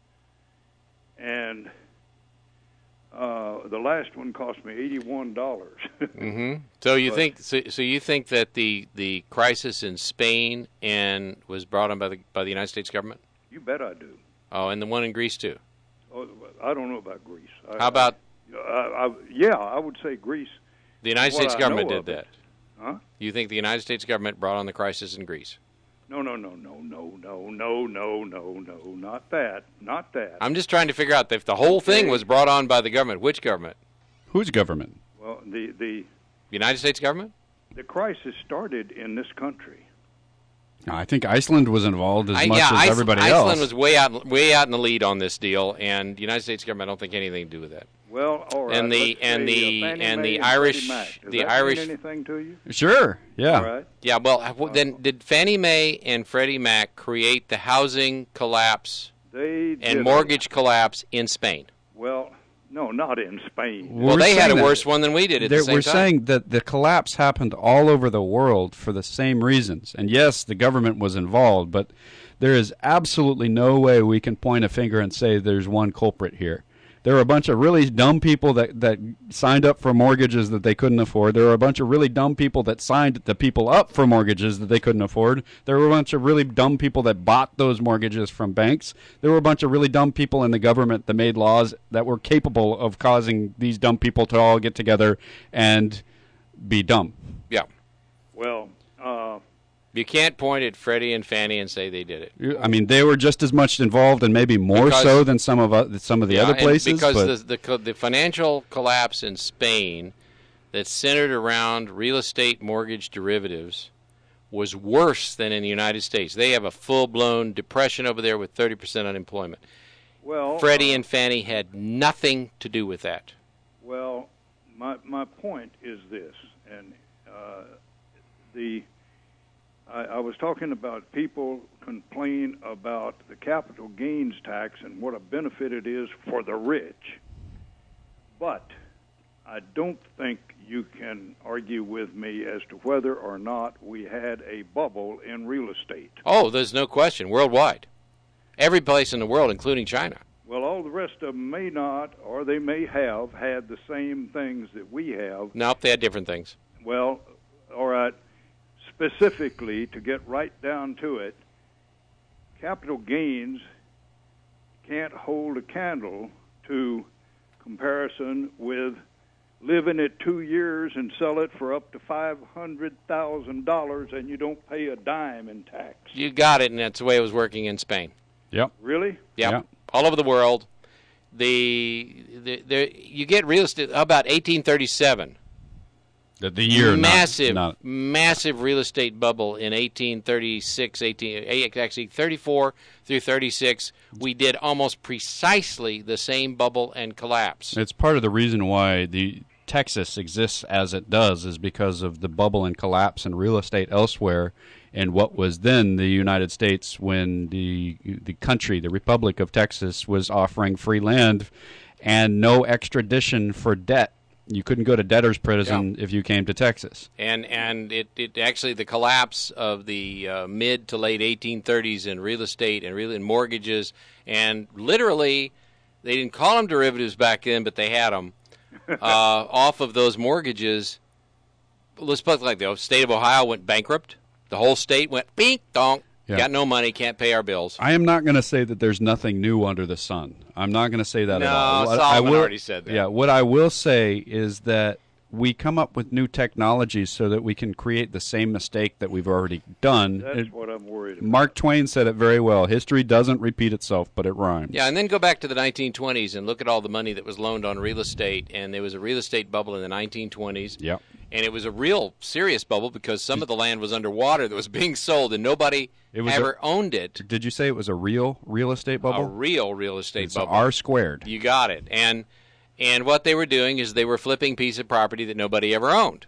[SPEAKER 3] and uh, the last one cost me eighty-one dollars.
[SPEAKER 1] Mm-hmm. So you
[SPEAKER 3] But-
[SPEAKER 1] think so, so you think that the, the crisis in Spain and was brought on by the by the United States government?
[SPEAKER 3] You bet I do.
[SPEAKER 1] Oh, and the one in Greece too.
[SPEAKER 3] Oh, I don't know about Greece. I,
[SPEAKER 1] How about
[SPEAKER 3] I, I, yeah, I would say Greece.
[SPEAKER 1] the United
[SPEAKER 3] What
[SPEAKER 1] States
[SPEAKER 3] I
[SPEAKER 1] government
[SPEAKER 3] know
[SPEAKER 1] did
[SPEAKER 3] of
[SPEAKER 1] that?
[SPEAKER 3] it. Huh?
[SPEAKER 1] You think the United States government brought on the crisis in Greece?
[SPEAKER 3] No, no, no, no, no, no, no, no, no, no, not that, not that.
[SPEAKER 1] I'm just trying to figure out if the whole thing
[SPEAKER 3] Okay.
[SPEAKER 1] was brought on by the government. Which government?
[SPEAKER 2] Whose government?
[SPEAKER 3] Well, the, the,
[SPEAKER 1] The United States government?
[SPEAKER 3] the crisis started in this country.
[SPEAKER 2] I think Iceland was involved as
[SPEAKER 1] I-
[SPEAKER 2] much
[SPEAKER 1] yeah,
[SPEAKER 2] as
[SPEAKER 1] Iceland,
[SPEAKER 2] everybody
[SPEAKER 1] Iceland
[SPEAKER 2] else.
[SPEAKER 1] was way out way out in the lead on this deal, and the United States government I don't think anything to do with that.
[SPEAKER 3] Well, all right.
[SPEAKER 1] And the-
[SPEAKER 3] let's
[SPEAKER 1] and
[SPEAKER 3] say,
[SPEAKER 1] the-
[SPEAKER 3] uh, Fannie
[SPEAKER 1] and
[SPEAKER 3] Mae
[SPEAKER 1] the
[SPEAKER 3] and
[SPEAKER 1] Irish-
[SPEAKER 3] Freddie Mac. Does
[SPEAKER 1] the
[SPEAKER 3] that
[SPEAKER 1] Irish-
[SPEAKER 3] mean anything to you?
[SPEAKER 2] Sure, yeah.
[SPEAKER 3] All right.
[SPEAKER 1] Yeah, well, uh, w- then did Fannie Mae and Freddie Mac create the housing collapse
[SPEAKER 3] They
[SPEAKER 1] and
[SPEAKER 3] did
[SPEAKER 1] mortgage collapse in Spain?
[SPEAKER 3] Well, no, not in Spain.
[SPEAKER 1] Well,
[SPEAKER 2] We're
[SPEAKER 1] they had
[SPEAKER 2] saying
[SPEAKER 1] a
[SPEAKER 2] that-
[SPEAKER 1] worse one than we did at
[SPEAKER 2] There-
[SPEAKER 1] the same
[SPEAKER 2] we're
[SPEAKER 1] time.
[SPEAKER 2] saying that the collapse happened all over the world for the same reasons. And yes, the government was involved, but there is absolutely no way we can point a finger and say there's one culprit here. There were a bunch of really dumb people that, that signed up for mortgages that they couldn't afford. There were a bunch of really dumb people that signed the people up for mortgages that they couldn't afford. There were a bunch of really dumb people that bought those mortgages from banks. There were a bunch of really dumb people in the government that made laws that were capable of causing these dumb people to all get together and be dumb.
[SPEAKER 1] Yeah.
[SPEAKER 3] Well, uh,
[SPEAKER 1] You can't point at Freddie and Fannie and say they did it.
[SPEAKER 2] I mean, they were just as much involved and maybe more
[SPEAKER 1] Because-
[SPEAKER 2] so than some of uh, some of the
[SPEAKER 1] Yeah,
[SPEAKER 2] other
[SPEAKER 1] and
[SPEAKER 2] places.
[SPEAKER 1] because
[SPEAKER 2] but
[SPEAKER 1] the, the co- the financial collapse in Spain that centered around real estate mortgage derivatives was worse than in the United States. They have a full-blown depression over there with thirty percent unemployment.
[SPEAKER 3] well,
[SPEAKER 1] Freddie and Fannie had nothing to do with that.
[SPEAKER 3] Well, my my point is this, and uh, the I, I was talking about people complain about the capital gains tax and what a benefit it is for the rich, but I don't think you can argue with me as to whether or not we had a bubble in real estate.
[SPEAKER 1] Oh, there's no question. Worldwide. Every place in the world, including China.
[SPEAKER 3] Well, all the rest of them may not, or they may have had the same things that we have.
[SPEAKER 1] Nope, they had different things.
[SPEAKER 3] Well, all right. Specifically, to get right down to it, capital gains can't hold a candle to comparison with living it two years and sell it for up to five hundred thousand dollars and you don't pay a dime in tax.
[SPEAKER 1] You got it, and that's the way it was working in Spain.
[SPEAKER 2] yep.
[SPEAKER 3] Really?
[SPEAKER 1] Yep.
[SPEAKER 2] Yeah.
[SPEAKER 1] All over the world. The, the, the you get real estate about eighteen thirty-seven.
[SPEAKER 2] The, the year, not-
[SPEAKER 1] massive,
[SPEAKER 2] not,
[SPEAKER 1] massive real estate bubble in eighteen thirty-six, eighteen, actually thirty-four through thirty-six. We did almost precisely the same bubble and collapse.
[SPEAKER 2] It's part of the reason why the Texas exists as it does is because of the bubble and collapse in real estate elsewhere and what was then the United States when the the country, the Republic of Texas, was offering free land and no extradition for debt You couldn't go to debtor's prison
[SPEAKER 1] Yeah.
[SPEAKER 2] if you came to Texas.
[SPEAKER 1] And and it, it actually the collapse of the uh, mid to late eighteen thirties in real estate and real in mortgages, and literally they didn't call them derivatives back then, but they had them uh, off of those mortgages. Let's put it like the state of Ohio went bankrupt. The whole state went bink donk.
[SPEAKER 2] Yeah.
[SPEAKER 1] Got no money, can't pay our bills.
[SPEAKER 2] I am not going to say that there's nothing new under the sun. I'm not going to say that
[SPEAKER 1] No,
[SPEAKER 2] at all. What
[SPEAKER 1] Solomon
[SPEAKER 2] I will,
[SPEAKER 1] already said that.
[SPEAKER 2] Yeah, what I will say is that we come up with new technologies so that we can create the same mistake that we've already done.
[SPEAKER 3] That's
[SPEAKER 2] It-
[SPEAKER 3] what I'm worried about.
[SPEAKER 2] Mark Twain said it very well. History doesn't repeat itself, but it rhymes.
[SPEAKER 1] Yeah, and then go back to the nineteen twenties and look at all the money that was loaned on real estate. And there was a real estate bubble in the nineteen twenties.
[SPEAKER 2] Yep.
[SPEAKER 1] And it was a real serious bubble because some of the land was underwater that was being sold, and nobody
[SPEAKER 2] It was
[SPEAKER 1] ever owned it.
[SPEAKER 2] Did you say it was a real real estate
[SPEAKER 1] A
[SPEAKER 2] bubble?
[SPEAKER 1] real real estate
[SPEAKER 2] It's
[SPEAKER 1] bubble.
[SPEAKER 2] R squared.
[SPEAKER 1] You got it. And and what they were doing is they were flipping piece of property that nobody ever owned.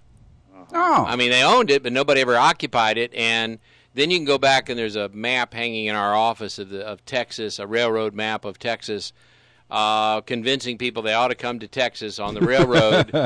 [SPEAKER 2] Oh,
[SPEAKER 1] I mean, they owned it, but nobody ever occupied it. And then you can go back, and there's a map hanging in our office of, the, of Texas, a railroad map of Texas, uh, convincing people they ought to come to Texas on the railroad,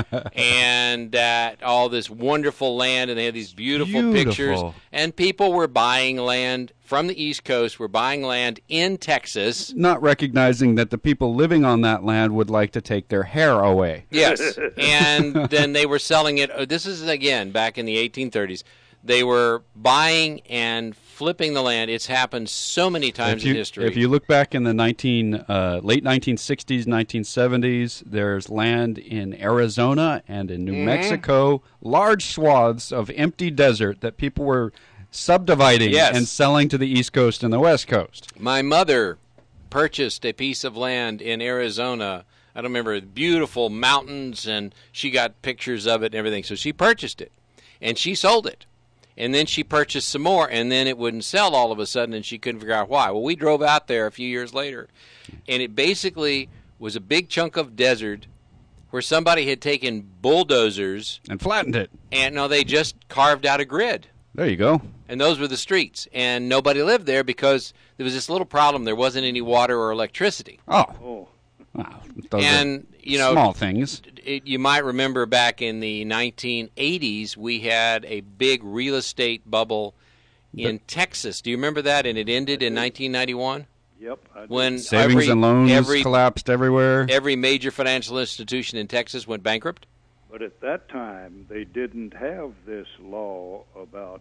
[SPEAKER 1] and that all this wonderful land, and they had these beautiful,
[SPEAKER 2] Beautiful.
[SPEAKER 1] pictures. And people were buying land from the East Coast, were buying land in Texas.
[SPEAKER 2] not recognizing that the people living on that land would like to take their hair away.
[SPEAKER 1] Yes, and then they were selling it. uh, This is, again, back in the eighteen thirties. They were buying and flipping the land. It's happened so many times
[SPEAKER 2] If you,
[SPEAKER 1] in history.
[SPEAKER 2] if you look back in the nineteen uh, late nineteen sixties, nineteen seventies, there's land in Arizona and in New
[SPEAKER 1] Mm-hmm.
[SPEAKER 2] Mexico, large swaths of empty desert that people were subdividing
[SPEAKER 1] Yes.
[SPEAKER 2] and selling to the East Coast and the West Coast.
[SPEAKER 1] My mother purchased a piece of land in Arizona. I don't remember, beautiful mountains, and she got pictures of it and everything. So she purchased it, and she sold it. And then she purchased some more, and then it wouldn't sell all of a sudden, and she couldn't figure out why. Well, we drove out there a few years later, and it basically was a big chunk of desert where somebody had taken bulldozers,
[SPEAKER 2] And flattened it.
[SPEAKER 1] and no, they just carved out a grid.
[SPEAKER 2] There you go.
[SPEAKER 1] And those were the streets. And nobody lived there because there was this little problem. There wasn't any water or electricity.
[SPEAKER 2] Oh,
[SPEAKER 3] Oh,
[SPEAKER 2] wow. Those
[SPEAKER 1] And,
[SPEAKER 2] are
[SPEAKER 1] you know,
[SPEAKER 2] small things.
[SPEAKER 1] it, you might remember back in the nineteen eighties, we had a big real estate bubble in Texas. Do you remember that? And it ended in nineteen ninety-one
[SPEAKER 3] yep. I do.
[SPEAKER 1] when
[SPEAKER 2] Savings
[SPEAKER 1] every,
[SPEAKER 2] and loans
[SPEAKER 1] every,
[SPEAKER 2] collapsed everywhere.
[SPEAKER 1] every major financial institution in Texas went bankrupt.
[SPEAKER 3] But at that time, they didn't have this law about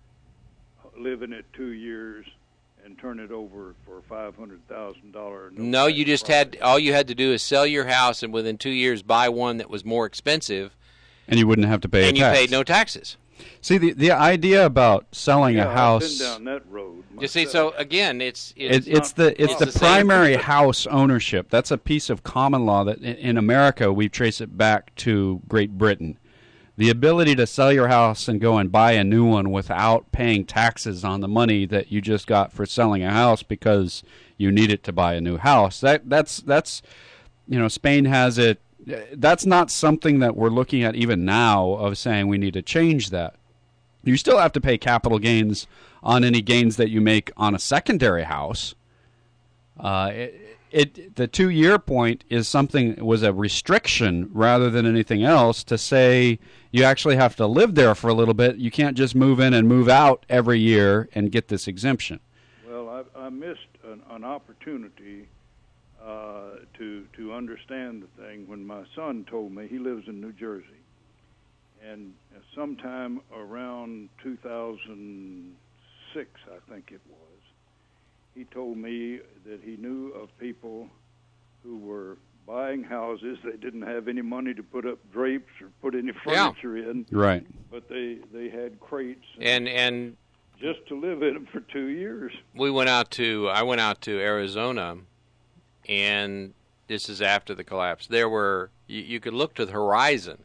[SPEAKER 3] living it two years and turn it over for five hundred thousand dollars.
[SPEAKER 1] No, you just had, all you had to do is sell your house and within two years buy one that was more expensive,
[SPEAKER 2] And you wouldn't have to pay
[SPEAKER 1] and
[SPEAKER 2] a
[SPEAKER 1] you
[SPEAKER 2] tax.
[SPEAKER 1] paid no taxes.
[SPEAKER 2] See, the, the idea about selling
[SPEAKER 3] yeah,
[SPEAKER 2] a house...
[SPEAKER 3] I've been down that road.
[SPEAKER 1] You see,
[SPEAKER 3] myself.
[SPEAKER 1] so again, it's it's,
[SPEAKER 2] It, it's the it's
[SPEAKER 1] it's
[SPEAKER 2] the,
[SPEAKER 1] the same-
[SPEAKER 2] primary house ownership. That's a piece of common law that in, in America we trace it back to Great Britain. The ability to sell your house and go and buy a new one without paying taxes on the money that you just got for selling a house because you need it to buy a new house. That that's that's you know, Spain has it. That's not something that we're looking at even now of saying we need to change that. You still have to pay capital gains on any gains that you make on a secondary house. Uh, it, it the two-year point is something was a restriction rather than anything else to say you actually have to live there for a little bit. You can't just move in and move out every year and get this exemption.
[SPEAKER 3] Well, I, I missed an, an opportunity uh, to to understand the thing when my son told me he lives in New Jersey, and sometime around two thousand six, I think it was, he told me that he knew of people who were buying houses. They didn't have any money to put up drapes or put any furniture in,
[SPEAKER 2] Right.
[SPEAKER 3] but they, they had crates
[SPEAKER 1] and and
[SPEAKER 3] just to live in them for two years.
[SPEAKER 1] we went out to I went out to Arizona, and this is after the collapse. There were you, you could look to the horizon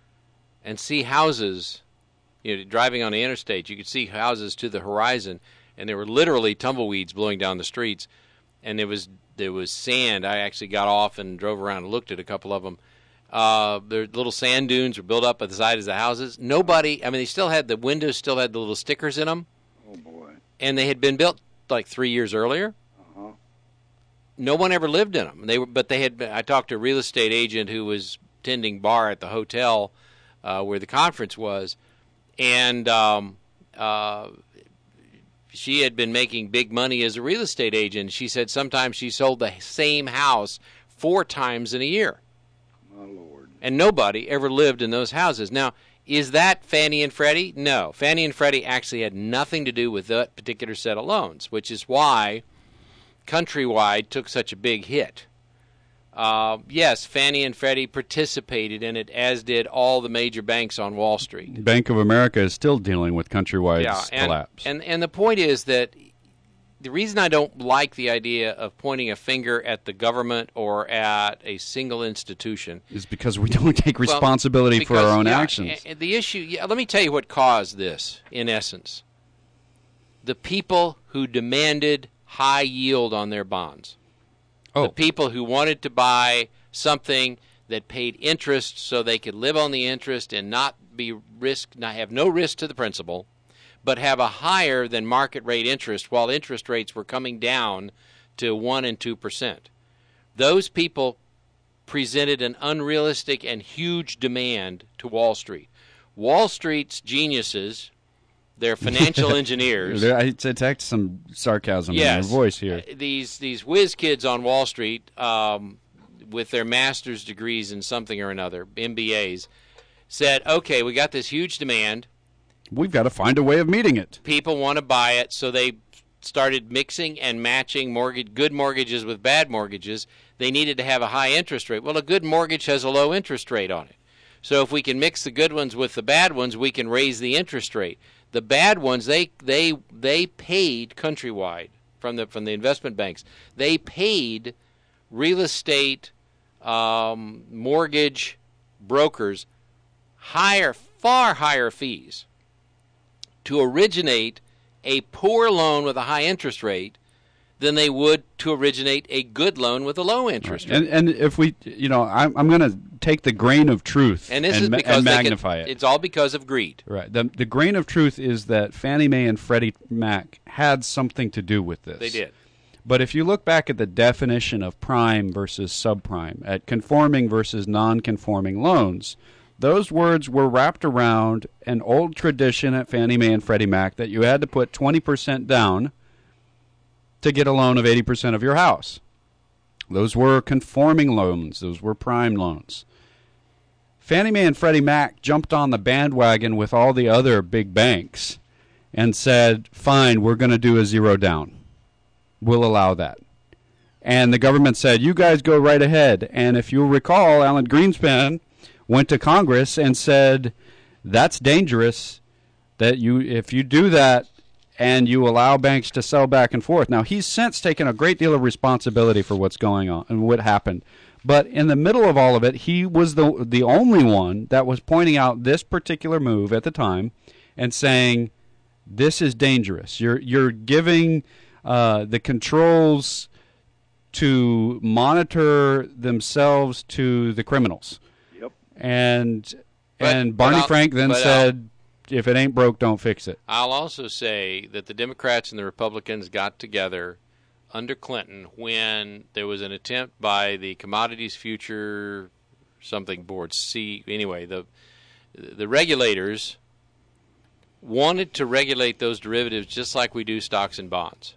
[SPEAKER 1] and see houses. You know, driving on the interstate, you could see houses to the horizon, and there were literally tumbleweeds blowing down the streets, and there was there was sand. I actually got off and drove around and looked at a couple of them. Uh, their little sand dunes were built up at the side of the houses. Nobody, I mean, they still had the windows, still had the little stickers in them,
[SPEAKER 3] Oh, boy.
[SPEAKER 1] and they had been built like three years earlier.
[SPEAKER 3] Uh-huh.
[SPEAKER 1] No one ever lived in them. They were, but they had. Been, I talked to a real estate agent who was bartending bar at the hotel uh, where the conference was, and um, uh, she had been making big money as a real estate agent. She said sometimes she sold the same house four times in a year.
[SPEAKER 3] My Lord.
[SPEAKER 1] And nobody ever lived in those houses. Now, is that Fannie and Freddie? No. Fannie and Freddie actually had nothing to do with that particular set of loans, which is why Countrywide took such a big hit. Uh, yes, Fannie and Freddie participated in it, as did all the major banks on Wall Street.
[SPEAKER 2] Bank of America is still dealing with Countrywide's
[SPEAKER 1] yeah, and,
[SPEAKER 2] collapse.
[SPEAKER 1] And, and the point is that the reason I don't like the idea of pointing a finger at the government or at a single institution
[SPEAKER 2] is because we don't take responsibility
[SPEAKER 1] well, because,
[SPEAKER 2] for our own
[SPEAKER 1] yeah,
[SPEAKER 2] actions.
[SPEAKER 1] The issue, yeah, let me tell you what caused this, in essence. The people who demanded high yield on their bonds.
[SPEAKER 2] Oh.
[SPEAKER 1] The people who wanted to buy something that paid interest so they could live on the interest and not be risk, not have no risk to the principal, but have a higher than market rate interest while interest rates were coming down to one and two percent. Those people presented an unrealistic and huge demand to Wall Street. Wall Street's geniuses, their financial engineers.
[SPEAKER 2] I detect some sarcasm
[SPEAKER 1] yes,
[SPEAKER 2] in your voice here.
[SPEAKER 1] These these whiz kids on Wall Street um, with their master's degrees in something or another, M B As, said, okay, we got this huge demand.
[SPEAKER 2] We've got to find a way of meeting it.
[SPEAKER 1] People want to buy it, so they started mixing and matching mortgage, good mortgages with bad mortgages. They needed to have a high interest rate. Well, a good mortgage has a low interest rate on it. So if we can mix the good ones with the bad ones, we can raise the interest rate. The bad ones, they they they paid Countrywide from the from the investment banks. They paid real estate um, mortgage brokers higher, far higher fees to originate a poor loan with a high interest rate than they would to originate a good loan with a low interest
[SPEAKER 2] right.
[SPEAKER 1] rate.
[SPEAKER 2] And, and if we, you know, I'm, I'm going to take the grain of truth
[SPEAKER 1] and, this
[SPEAKER 2] and,
[SPEAKER 1] is because
[SPEAKER 2] and
[SPEAKER 1] they
[SPEAKER 2] magnify
[SPEAKER 1] can,
[SPEAKER 2] it.
[SPEAKER 1] It's all because of greed.
[SPEAKER 2] Right. The, the grain of truth is that Fannie Mae and Freddie Mac had something to do with this.
[SPEAKER 1] They did.
[SPEAKER 2] But if you look back at the definition of prime versus subprime, at conforming versus non-conforming loans, those words were wrapped around an old tradition at Fannie Mae and Freddie Mac that you had to put twenty percent down to get a loan of eighty percent of your house. Those were conforming loans. Those were prime loans. Fannie Mae and Freddie Mac jumped on the bandwagon with all the other big banks and said, fine, we're going to do a zero down. We'll allow that. And the government said, you guys go right ahead. And if you'll recall, Alan Greenspan went to Congress and said, that's dangerous, that you if you do that and you allow banks to sell back and forth. Now, he's since taken a great deal of responsibility for what's going on and what happened. But in the middle of all of it, he was the the only one that was pointing out this particular move at the time and saying, this is dangerous. You're, you're giving uh, the controls to monitor themselves to the criminals. And
[SPEAKER 1] But-
[SPEAKER 2] and
[SPEAKER 1] but
[SPEAKER 2] Barney
[SPEAKER 1] I'll-
[SPEAKER 2] Frank then
[SPEAKER 1] but I'll-
[SPEAKER 2] said, if it ain't broke, don't fix it.
[SPEAKER 1] I'll also say that the Democrats and the Republicans got together under Clinton when there was an attempt by the Commodities Future something board, C, anyway, the the regulators wanted to regulate those derivatives just like we do stocks and bonds.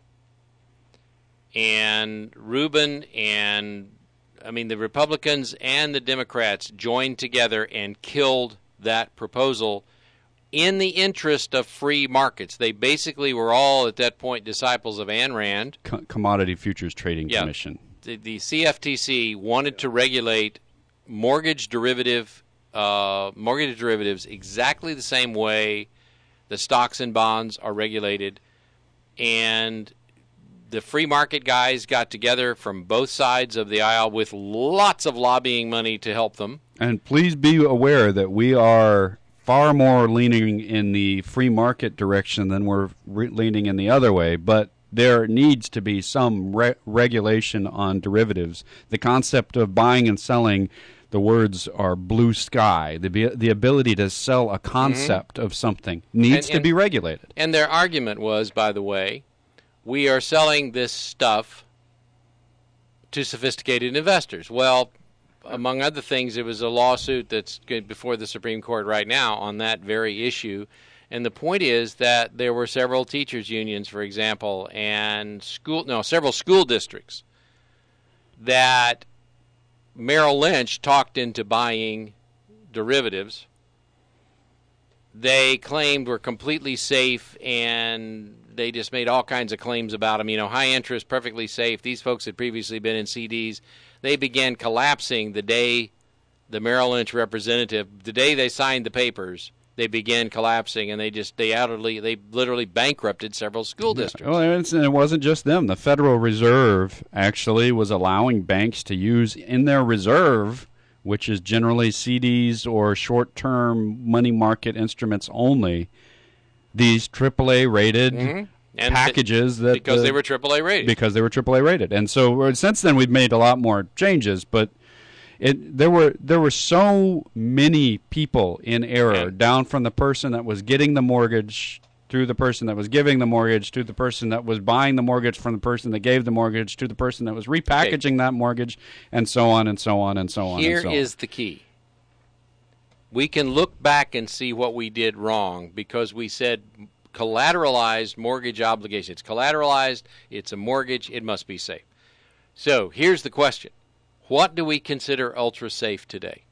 [SPEAKER 1] And Rubin and I mean, the Republicans and the Democrats joined together and killed that proposal in the interest of free markets. They basically were all, at that point, disciples of Ayn Rand.
[SPEAKER 2] Co- Commodity Futures Trading
[SPEAKER 1] Yeah.
[SPEAKER 2] Commission.
[SPEAKER 1] The, the C F T C wanted to regulate mortgage derivative, uh, mortgage derivatives exactly the same way the stocks and bonds are regulated. And the free market guys got together from both sides of the aisle with lots of lobbying money to help them.
[SPEAKER 2] And please be aware that we are far more leaning in the free market direction than we're re- leaning in the other way. But there needs to be some re- regulation on derivatives. The concept of buying and selling, the words are blue sky. The, be- the ability to sell a concept mm-hmm. of something needs
[SPEAKER 1] and,
[SPEAKER 2] to
[SPEAKER 1] and,
[SPEAKER 2] be regulated.
[SPEAKER 1] And their argument was, by the way, we are selling this stuff to sophisticated investors. Well, among other things, it was a lawsuit that's before the Supreme Court right now on that very issue. And the point is that there were several teachers' unions, for example, and school no several school districts that Merrill Lynch talked into buying derivatives. They claimed were completely safe, and they just made all kinds of claims about them. You know, high interest, perfectly safe. These folks had previously been in C Ds. They began collapsing the day the Merrill Lynch representative, the day they signed the papers, they began collapsing, and they just, they utterly, they literally bankrupted several school districts.
[SPEAKER 2] Well, and it wasn't just them. The Federal Reserve actually was allowing banks to use in their reserve, which is generally C Ds or short-term money market instruments only, these triple A rated
[SPEAKER 1] Mm-hmm. And
[SPEAKER 2] packages
[SPEAKER 1] th-
[SPEAKER 2] that
[SPEAKER 1] because
[SPEAKER 2] the,
[SPEAKER 1] they were triple A rated.
[SPEAKER 2] Because they were triple A rated. And so since then we've made a lot more changes, but it there were there were so many people in error,
[SPEAKER 1] And,
[SPEAKER 2] down from the person that was getting the mortgage through the person that was giving the mortgage to the person that was buying the mortgage from the person that gave the mortgage to the person that was repackaging okay. that mortgage, and so on and so on and so on.
[SPEAKER 1] Here
[SPEAKER 2] and so
[SPEAKER 1] is
[SPEAKER 2] on.
[SPEAKER 1] the key. We can look back and see what we did wrong because we said collateralized mortgage obligation. It's collateralized, it's a mortgage, it must be safe. So here's the question. What do we consider ultra safe today?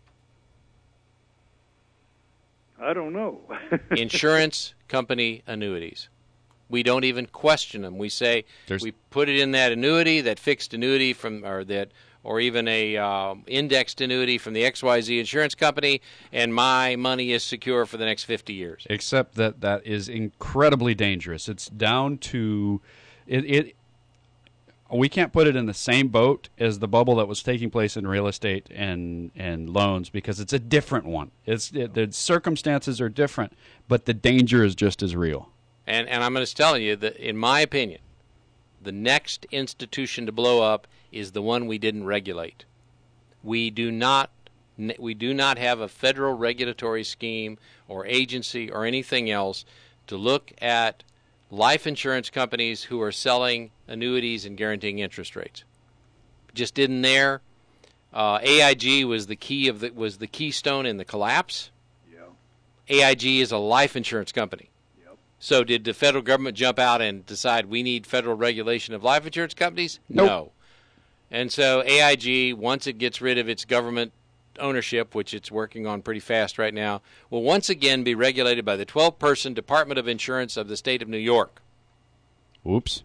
[SPEAKER 3] I don't know.
[SPEAKER 1] Insurance company annuities. We don't even question them. We say There's... we put it in that annuity, that fixed annuity from, or that, or even a uh, indexed annuity from the X Y Z insurance company, and my money is secure for the next fifty years.
[SPEAKER 2] Except that that is incredibly dangerous. It's down to it. it we can't put it in the same boat as the bubble that was taking place in real estate and, and loans because it's a different one. It's it, the circumstances are different, but the danger is just as real.
[SPEAKER 1] And and I'm going to tell you that, in my opinion, the next institution to blow up is the one we didn't regulate. We do not we do not have a federal regulatory scheme or agency or anything else to look at life insurance companies who are selling annuities and guaranteeing interest rates. Just didn't there. Uh, A I G was the key of the was the keystone in the collapse.
[SPEAKER 3] Yeah.
[SPEAKER 1] A I G is a life insurance company.
[SPEAKER 3] Yep.
[SPEAKER 1] So did the federal government jump out and decide we need federal regulation of life insurance companies?
[SPEAKER 2] Nope.
[SPEAKER 1] No. And so A I G, once it gets rid of its government ownership, which it's working on pretty fast right now, will once again be regulated by the twelve-person Department of Insurance of the state of New York.
[SPEAKER 2] Oops.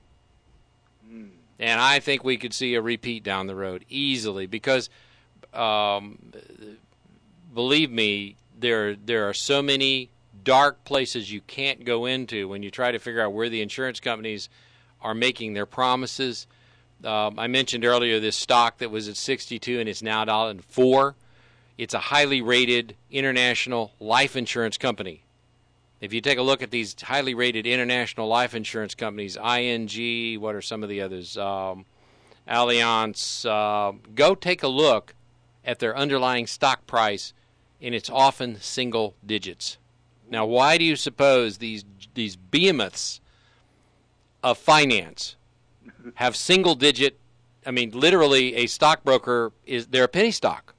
[SPEAKER 1] And I think we could see a repeat down the road easily because, um, believe me, there there are so many dark places you can't go into when you try to figure out where the insurance companies are making their promises. Um, I mentioned earlier this stock that was at sixty-two and it's now down at four. It's a highly rated international life insurance company. If you take a look at these highly rated international life insurance companies, I N G, what are some of the others? Um, Allianz. Uh, go take a look at their underlying stock price, and it's often single digits. Now, why do you suppose these these behemoths of finance have single digit? I mean, literally, a stockbroker is they're a penny stock,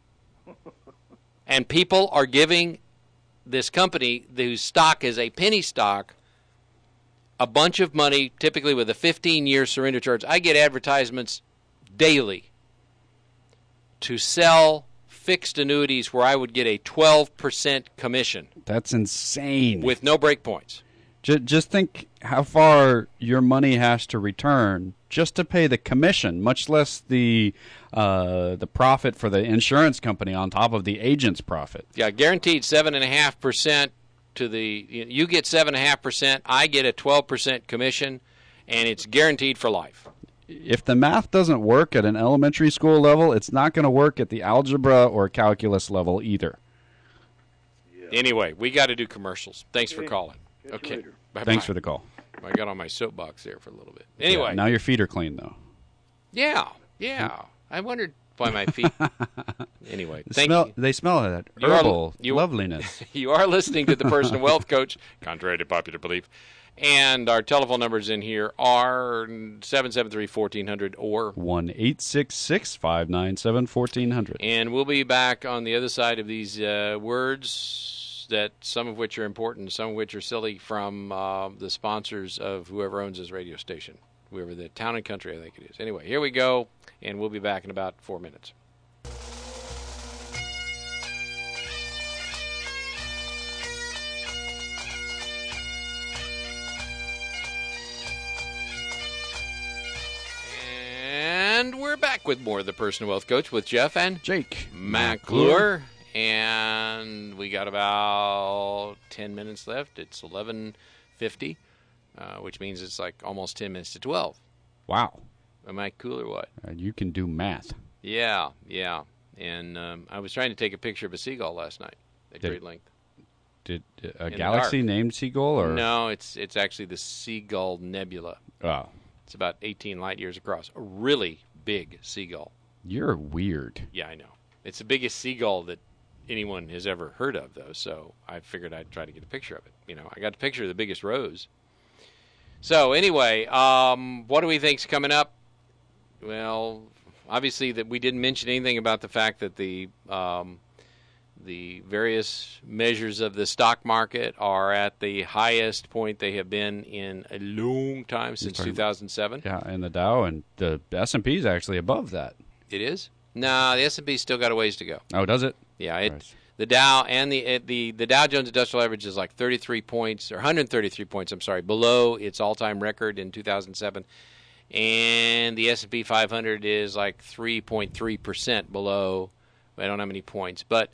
[SPEAKER 1] and people are giving this company whose stock is a penny stock a bunch of money, typically with a fifteen-year surrender charge. I get advertisements daily to sell fixed annuities where I would get a twelve percent commission.
[SPEAKER 2] That's insane.
[SPEAKER 1] With no break points.
[SPEAKER 2] Just, just think how far your money has to return just to pay the commission, much less the uh, the profit for the insurance company on top of the agent's profit.
[SPEAKER 1] Yeah, guaranteed seven point five percent to the, you get seven point five percent, I get a twelve percent commission, and it's guaranteed for life.
[SPEAKER 2] If the math doesn't work at an elementary school level, it's not going to work at the algebra or calculus level either.
[SPEAKER 3] Yeah.
[SPEAKER 1] Anyway, we got to do commercials. Thanks
[SPEAKER 3] Okay.
[SPEAKER 1] for calling.
[SPEAKER 3] Catch
[SPEAKER 1] Okay.
[SPEAKER 3] you later.
[SPEAKER 1] Bye-bye.
[SPEAKER 2] Thanks for the call.
[SPEAKER 1] I got on my soapbox there for a little bit. Anyway.
[SPEAKER 2] Yeah, now your feet are clean, though.
[SPEAKER 1] Yeah, yeah. I wondered why my feet. Anyway,
[SPEAKER 2] They
[SPEAKER 1] thank
[SPEAKER 2] smell,
[SPEAKER 1] you.
[SPEAKER 2] They smell of that
[SPEAKER 1] You are-
[SPEAKER 2] herbal
[SPEAKER 1] you-
[SPEAKER 2] loveliness.
[SPEAKER 1] You are listening to the Personal Wealth Coach, contrary to popular belief. And our telephone numbers in here are seven seven three, one four zero zero or
[SPEAKER 2] one eight six six, five nine seven, one four zero zero.
[SPEAKER 1] And we'll be back on the other side of these uh, words, that some of which are important, some of which are silly, from uh, the sponsors of whoever owns this radio station, whoever the Town and Country, I think it is. Anyway, here we go, and we'll be back in about four minutes. And we're back with more of the Personal Wealth Coach with Jeff and
[SPEAKER 2] Jake
[SPEAKER 1] McClure. And we got about ten minutes left. It's eleven fifty, uh, which means it's like almost ten minutes to twelve.
[SPEAKER 2] Wow.
[SPEAKER 1] Am I cool or what?
[SPEAKER 2] Uh, you can do math.
[SPEAKER 1] Yeah, yeah. And um, I was trying to take a picture of a seagull last night at
[SPEAKER 2] Did-
[SPEAKER 1] great length.
[SPEAKER 2] Did uh, a
[SPEAKER 1] In the
[SPEAKER 2] galaxy
[SPEAKER 1] dark.
[SPEAKER 2] named Seagull? Or?
[SPEAKER 1] No, it's it's actually the Seagull Nebula.
[SPEAKER 2] Oh,
[SPEAKER 1] It's about eighteen light years across. A really big seagull.
[SPEAKER 2] you're weird.
[SPEAKER 1] Yeah, I know. It's the biggest seagull that anyone has ever heard of, though, so I figured I'd try to get a picture of it. You know, I got a picture of the biggest rose. So anyway, um, what do we think's coming up? Well, obviously that we didn't mention anything about the fact that the um, the various measures of the stock market are at the highest point they have been in a long time, since
[SPEAKER 2] talking-
[SPEAKER 1] two thousand seven.
[SPEAKER 2] Yeah, and the Dow and the S and P is actually above that.
[SPEAKER 1] It is? No, the S and P's still got a ways to go.
[SPEAKER 2] Oh, does it?
[SPEAKER 1] Yeah, it,
[SPEAKER 2] Right.
[SPEAKER 1] the Dow and the it, the the Dow Jones Industrial Average is like thirty-three points, or one hundred thirty-three points, I'm sorry, below its all-time record in two thousand seven. And the S and P five hundred is like three point three percent below. I don't know how many points, but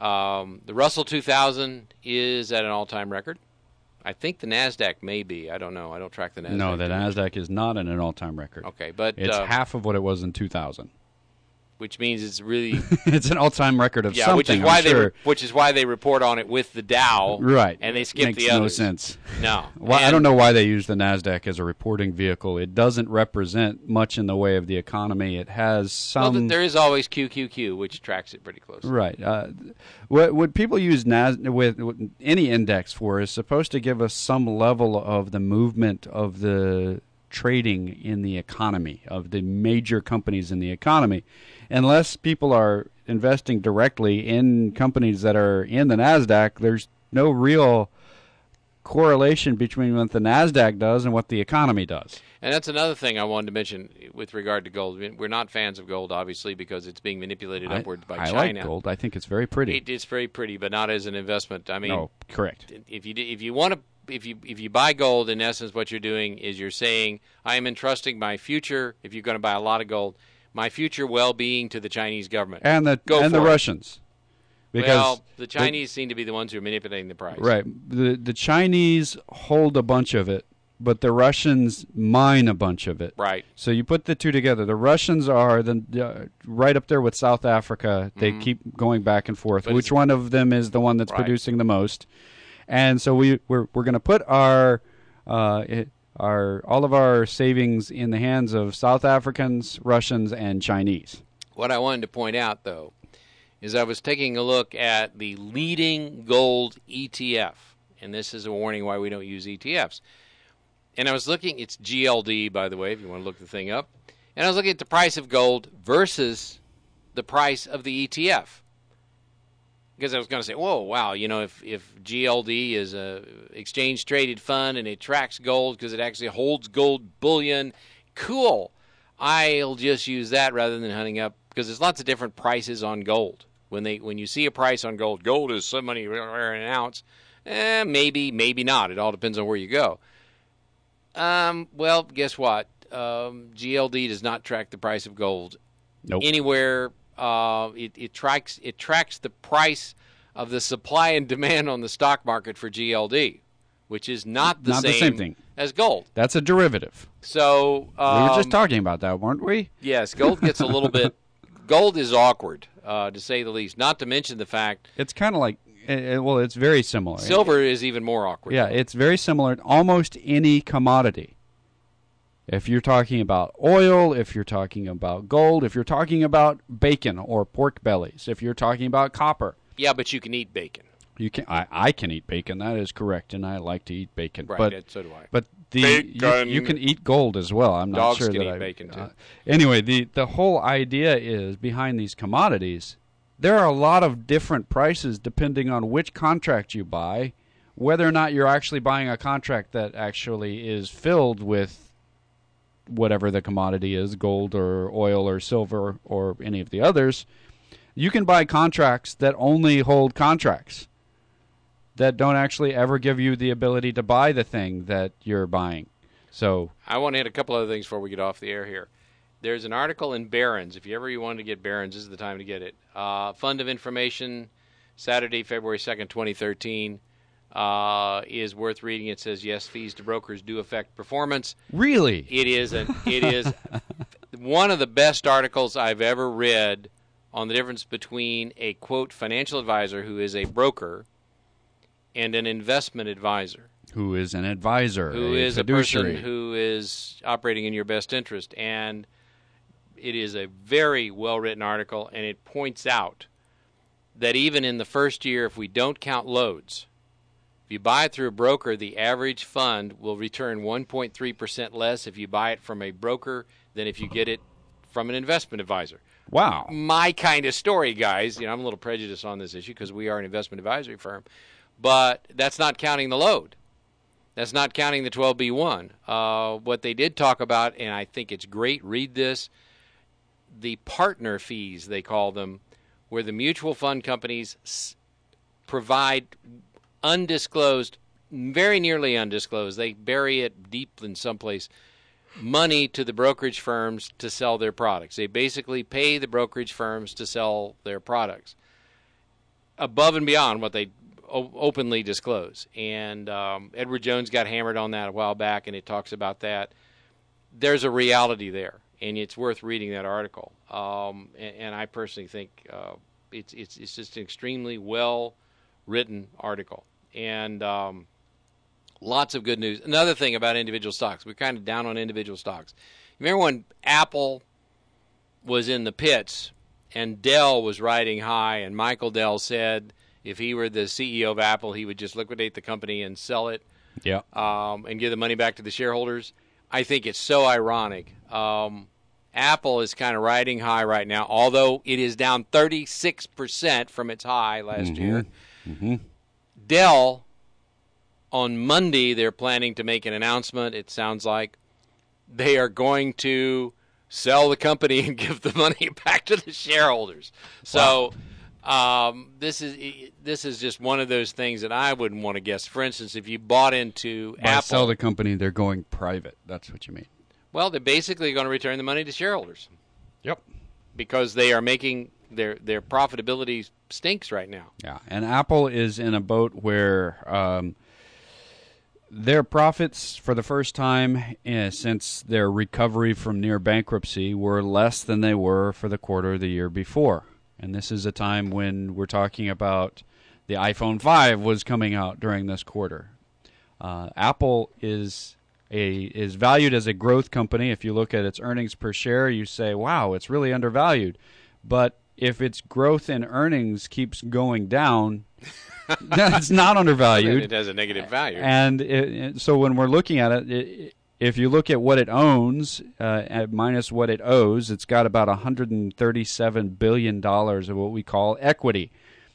[SPEAKER 1] um, the Russell two thousand is at an all-time record. I think the NASDAQ may be. I don't know. I don't track the NASDAQ.
[SPEAKER 2] No, the
[SPEAKER 1] too much.
[SPEAKER 2] NASDAQ is not at an all-time record.
[SPEAKER 1] Okay, but
[SPEAKER 2] It's
[SPEAKER 1] uh,
[SPEAKER 2] half of what it was in two thousand.
[SPEAKER 1] which means it's really
[SPEAKER 2] It's an all-time record of
[SPEAKER 1] yeah,
[SPEAKER 2] something,
[SPEAKER 1] which is why
[SPEAKER 2] I'm
[SPEAKER 1] they
[SPEAKER 2] sure.
[SPEAKER 1] re- which is why they report on it with the Dow,
[SPEAKER 2] Right.
[SPEAKER 1] And they skip
[SPEAKER 2] Makes
[SPEAKER 1] the
[SPEAKER 2] no
[SPEAKER 1] others.
[SPEAKER 2] sense.
[SPEAKER 1] No,
[SPEAKER 2] Why, I
[SPEAKER 1] And-
[SPEAKER 2] don't know why they use the NASDAQ as a reporting vehicle. It doesn't represent much in the way of the economy. It has some...
[SPEAKER 1] Well, th- there is always Q Q Q, which tracks it pretty closely.
[SPEAKER 2] Right. Uh, what, what people use Nas- with, with any index for is supposed to give us some level of the movement of the trading in the economy, of the major companies in the economy. Unless people are investing directly in companies that are in the NASDAQ, there's no real correlation between what the NASDAQ does and what the economy does.
[SPEAKER 1] And that's another thing I wanted to mention with regard to gold. We're not fans of gold, obviously, because it's being manipulated upwards by
[SPEAKER 2] I, I
[SPEAKER 1] China.
[SPEAKER 2] like gold. I think it's very pretty.
[SPEAKER 1] It, it's very pretty, but not as an investment. I mean,
[SPEAKER 2] no, correct.
[SPEAKER 1] if you if you want to if you if you buy gold, in essence, what you're doing is you're saying, I am entrusting my future. If you're going to buy a lot of gold, my future well-being to the Chinese government.
[SPEAKER 2] And the
[SPEAKER 1] Go
[SPEAKER 2] and the
[SPEAKER 1] for it.
[SPEAKER 2] Russians. Because
[SPEAKER 1] well, the Chinese seem to be the ones who are manipulating the price.
[SPEAKER 2] Right. The the Chinese hold a bunch of it, but the Russians mine a bunch of it.
[SPEAKER 1] Right.
[SPEAKER 2] So you put the two together. The Russians are the uh, right up there with South Africa. They
[SPEAKER 1] Mhm.
[SPEAKER 2] keep going back and forth.
[SPEAKER 1] But
[SPEAKER 2] Which
[SPEAKER 1] it's-
[SPEAKER 2] one of them is the one that's
[SPEAKER 1] Right.
[SPEAKER 2] producing the most? And so we we're we're going to put our uh, it, our all of our savings in the hands of South Africans, Russians, and Chinese.
[SPEAKER 1] What I wanted to point out, though, is I was taking a look at the leading gold E T F, and this is a warning why we don't use E T Fs. And I was looking, it's G L D, by the way, if you want to look the thing up. And I was looking at the price of gold versus the price of the E T F. Because I was going to say, whoa, wow, you know, if, if G L D is a exchange-traded fund and it tracks gold because it actually holds gold bullion, cool. I'll just use that rather than hunting up, because there's lots of different prices on gold. When they when you see a price on gold, gold is so many an ounce. Eh, maybe, maybe not. It all depends on where you go. Um, well, guess what? Um, G L D does not track the price of gold
[SPEAKER 2] Nope.
[SPEAKER 1] anywhere. Uh, it, it tracks it tracks the price of the supply and demand on the stock market for G L D, which is not the,
[SPEAKER 2] Not
[SPEAKER 1] same,
[SPEAKER 2] the same thing.
[SPEAKER 1] as gold.
[SPEAKER 2] That's a derivative.
[SPEAKER 1] So um,
[SPEAKER 2] we were just talking about that, weren't we?
[SPEAKER 1] yes, gold gets a little bit. Gold is awkward, uh, to say the least. Not to mention the fact
[SPEAKER 2] It's kind of like, uh, uh, well, it's very similar.
[SPEAKER 1] silver is even more awkward.
[SPEAKER 2] Yeah, it's very similar to almost any commodity. If you're talking about oil, if you're talking about gold, if you're talking about bacon or pork bellies, if you're talking about copper.
[SPEAKER 1] yeah, but you can eat bacon.
[SPEAKER 2] You can. I, I can eat bacon. That is correct, and I like to eat bacon.
[SPEAKER 1] Right,
[SPEAKER 2] but,
[SPEAKER 1] and so do I.
[SPEAKER 2] But the you,
[SPEAKER 1] Bacon.
[SPEAKER 2] you can eat gold as well. I'm not
[SPEAKER 1] Dogs
[SPEAKER 2] sure
[SPEAKER 1] can
[SPEAKER 2] that
[SPEAKER 1] eat
[SPEAKER 2] I,
[SPEAKER 1] bacon, too.
[SPEAKER 2] Uh, anyway, the the whole idea is behind these commodities. There are a lot of different prices depending on which contract you buy, whether or not you're actually buying a contract that actually is filled with whatever the commodity is, gold or oil or silver or any of the others. You can buy contracts that only hold contracts that don't actually ever give you the ability to buy the thing that you're buying. So
[SPEAKER 1] I want to hit a couple other things before we get off the air here. There's an article in Barron's. If you ever you wanted to get Barron's, this is the time to get it. Uh, Fund of Information, Saturday, February second, twenty thirteen, uh, is worth reading. It says, yes, fees to brokers do affect performance.
[SPEAKER 2] really,
[SPEAKER 1] It is an, it is one of the best articles I've ever read on the difference between a, quote, financial advisor who is a broker and an investment advisor.
[SPEAKER 2] who is an advisor,
[SPEAKER 1] Who
[SPEAKER 2] a
[SPEAKER 1] is
[SPEAKER 2] fiduciary.
[SPEAKER 1] a person who is operating in your best interest. And it is a very well-written article, and it points out that even in the first year, if we don't count loads, if you buy it through a broker, the average fund will return one point three percent less if you buy it from a broker than if you get it from an investment advisor.
[SPEAKER 2] Wow.
[SPEAKER 1] My kind of story, guys. You know, I'm a little prejudiced on this issue because we are an investment advisory firm. But that's not counting the load. That's not counting the twelve B one. Uh, what they did talk about, and I think it's great, read this, the partner fees, they call them, where the mutual fund companies s- provide undisclosed, very nearly undisclosed, they bury it deep in someplace, money to the brokerage firms to sell their products. They basically pay the brokerage firms to sell their products above and beyond what they o- openly disclose. And um, Edward Jones got hammered on that a while back, and it talks about that. There's a reality there, and it's worth reading that article. Um, and, and I personally think uh, it's it's it's just an extremely well written article, and um, lots of good news. Another thing about individual stocks, we're kind of down on individual stocks. Remember when Apple was in the pits and Dell was riding high, and Michael Dell said if he were the C E O of Apple, he would just liquidate the company and sell it,
[SPEAKER 2] Yeah.
[SPEAKER 1] um, and give the money back to the shareholders. I think it's so ironic. Um, Apple is kind of riding high right now, although it is down thirty-six percent from its high last
[SPEAKER 2] Mm-hmm.
[SPEAKER 1] year.
[SPEAKER 2] Mm-hmm.
[SPEAKER 1] Dell, on Monday, they're planning to make an announcement. It sounds like they are going to sell the company and give the money back to the shareholders. So um, this is this is just one of those things that I wouldn't want to guess. For instance, if you bought into
[SPEAKER 2] By
[SPEAKER 1] Apple,
[SPEAKER 2] sell the company, they're going private. That's what you mean.
[SPEAKER 1] well, they're basically going to return the money to shareholders
[SPEAKER 2] Yep.
[SPEAKER 1] because they are making their their profitability stinks right now.
[SPEAKER 2] Yeah, and Apple is in a boat where um, their profits for the first time eh, since their recovery from near bankruptcy were less than they were for the quarter of the year before. And this is a time when we're talking about the iPhone five was coming out during this quarter. Uh, Apple is a is valued as a growth company. If you look at its earnings per share, you say, wow, it's really undervalued. But if its growth in earnings keeps going down, that's not undervalued.
[SPEAKER 1] It has a negative value.
[SPEAKER 2] And it, it- so when we're looking at it, it, if you look at what it owns uh, at minus what it owes, it's got about one hundred thirty-seven billion dollars of what we call equity.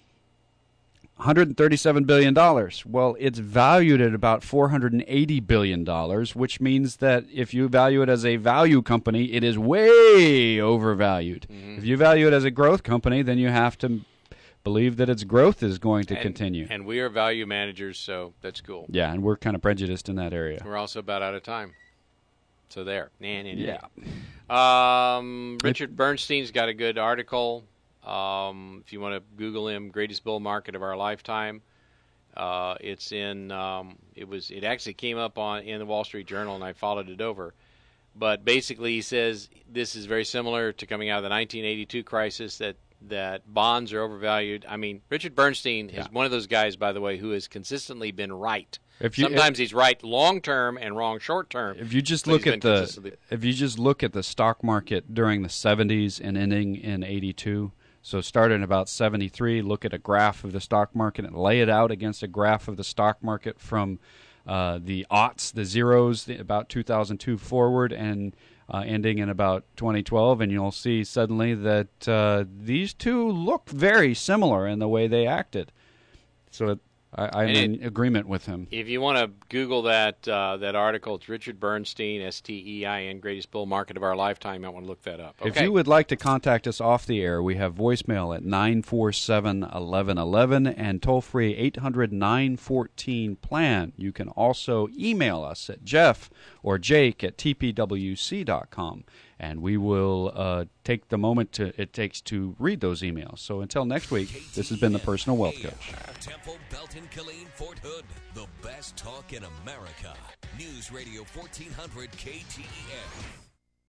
[SPEAKER 2] one hundred thirty-seven billion dollars. Well, it's valued at about four hundred eighty billion dollars, which means that if you value it as a value company, it is way overvalued.
[SPEAKER 1] Mm-hmm.
[SPEAKER 2] If you value it as a growth company, then you have to believe that its growth is going to
[SPEAKER 1] and,
[SPEAKER 2] continue.
[SPEAKER 1] And we are value managers, so that's cool.
[SPEAKER 2] Yeah, and we're kind of prejudiced in that area.
[SPEAKER 1] We're also about out of time. So there. Nah, nah, nah.
[SPEAKER 2] Yeah.
[SPEAKER 1] Um, Richard Bernstein's got a good article. Um, if you want to Google him, greatest bull market of our lifetime. Uh, it's in. Um, it was. It actually came up on in the Wall Street Journal, and I followed it over. But basically, he says this is very similar to coming out of the nineteen eighty-two crisis. That that bonds are overvalued. I mean, Richard Bernstein
[SPEAKER 2] Yeah.
[SPEAKER 1] is one of those guys, by the way, who has consistently been right.
[SPEAKER 2] If you,
[SPEAKER 1] Sometimes he's right long term and wrong short term.
[SPEAKER 2] If you just
[SPEAKER 1] but
[SPEAKER 2] look
[SPEAKER 1] he's
[SPEAKER 2] at
[SPEAKER 1] been
[SPEAKER 2] the
[SPEAKER 1] consistently-
[SPEAKER 2] if you just look at the stock market during the seventies and ending in eighty-two, So start at about seventy-three, look at a graph of the stock market and lay it out against a graph of the stock market from uh, the aughts, the zeros, the, about two thousand two forward and uh, ending in about twenty twelve, and you'll see suddenly that uh, these two look very similar in the way they acted. So it, I, I'm in
[SPEAKER 1] it,
[SPEAKER 2] agreement with him.
[SPEAKER 1] If you want to Google that uh, that article, it's Richard Bernstein, S T E I N, Greatest Bull Market of Our Lifetime. I want to look that up. Okay.
[SPEAKER 2] If you would like to contact us off the air, we have voicemail at nine four seven, eleven eleven and toll-free eight hundred, nine fourteen, plan. You can also email us at Jeff or Jake at T P W C dot com. And we will uh, take the moment to, it takes to read those emails. So until next week, this has been the Personal Wealth Coach.
[SPEAKER 4] Temple, Belton, Killeen, Fort Hood, the best talk in America. News Radio fourteen hundred K T E N.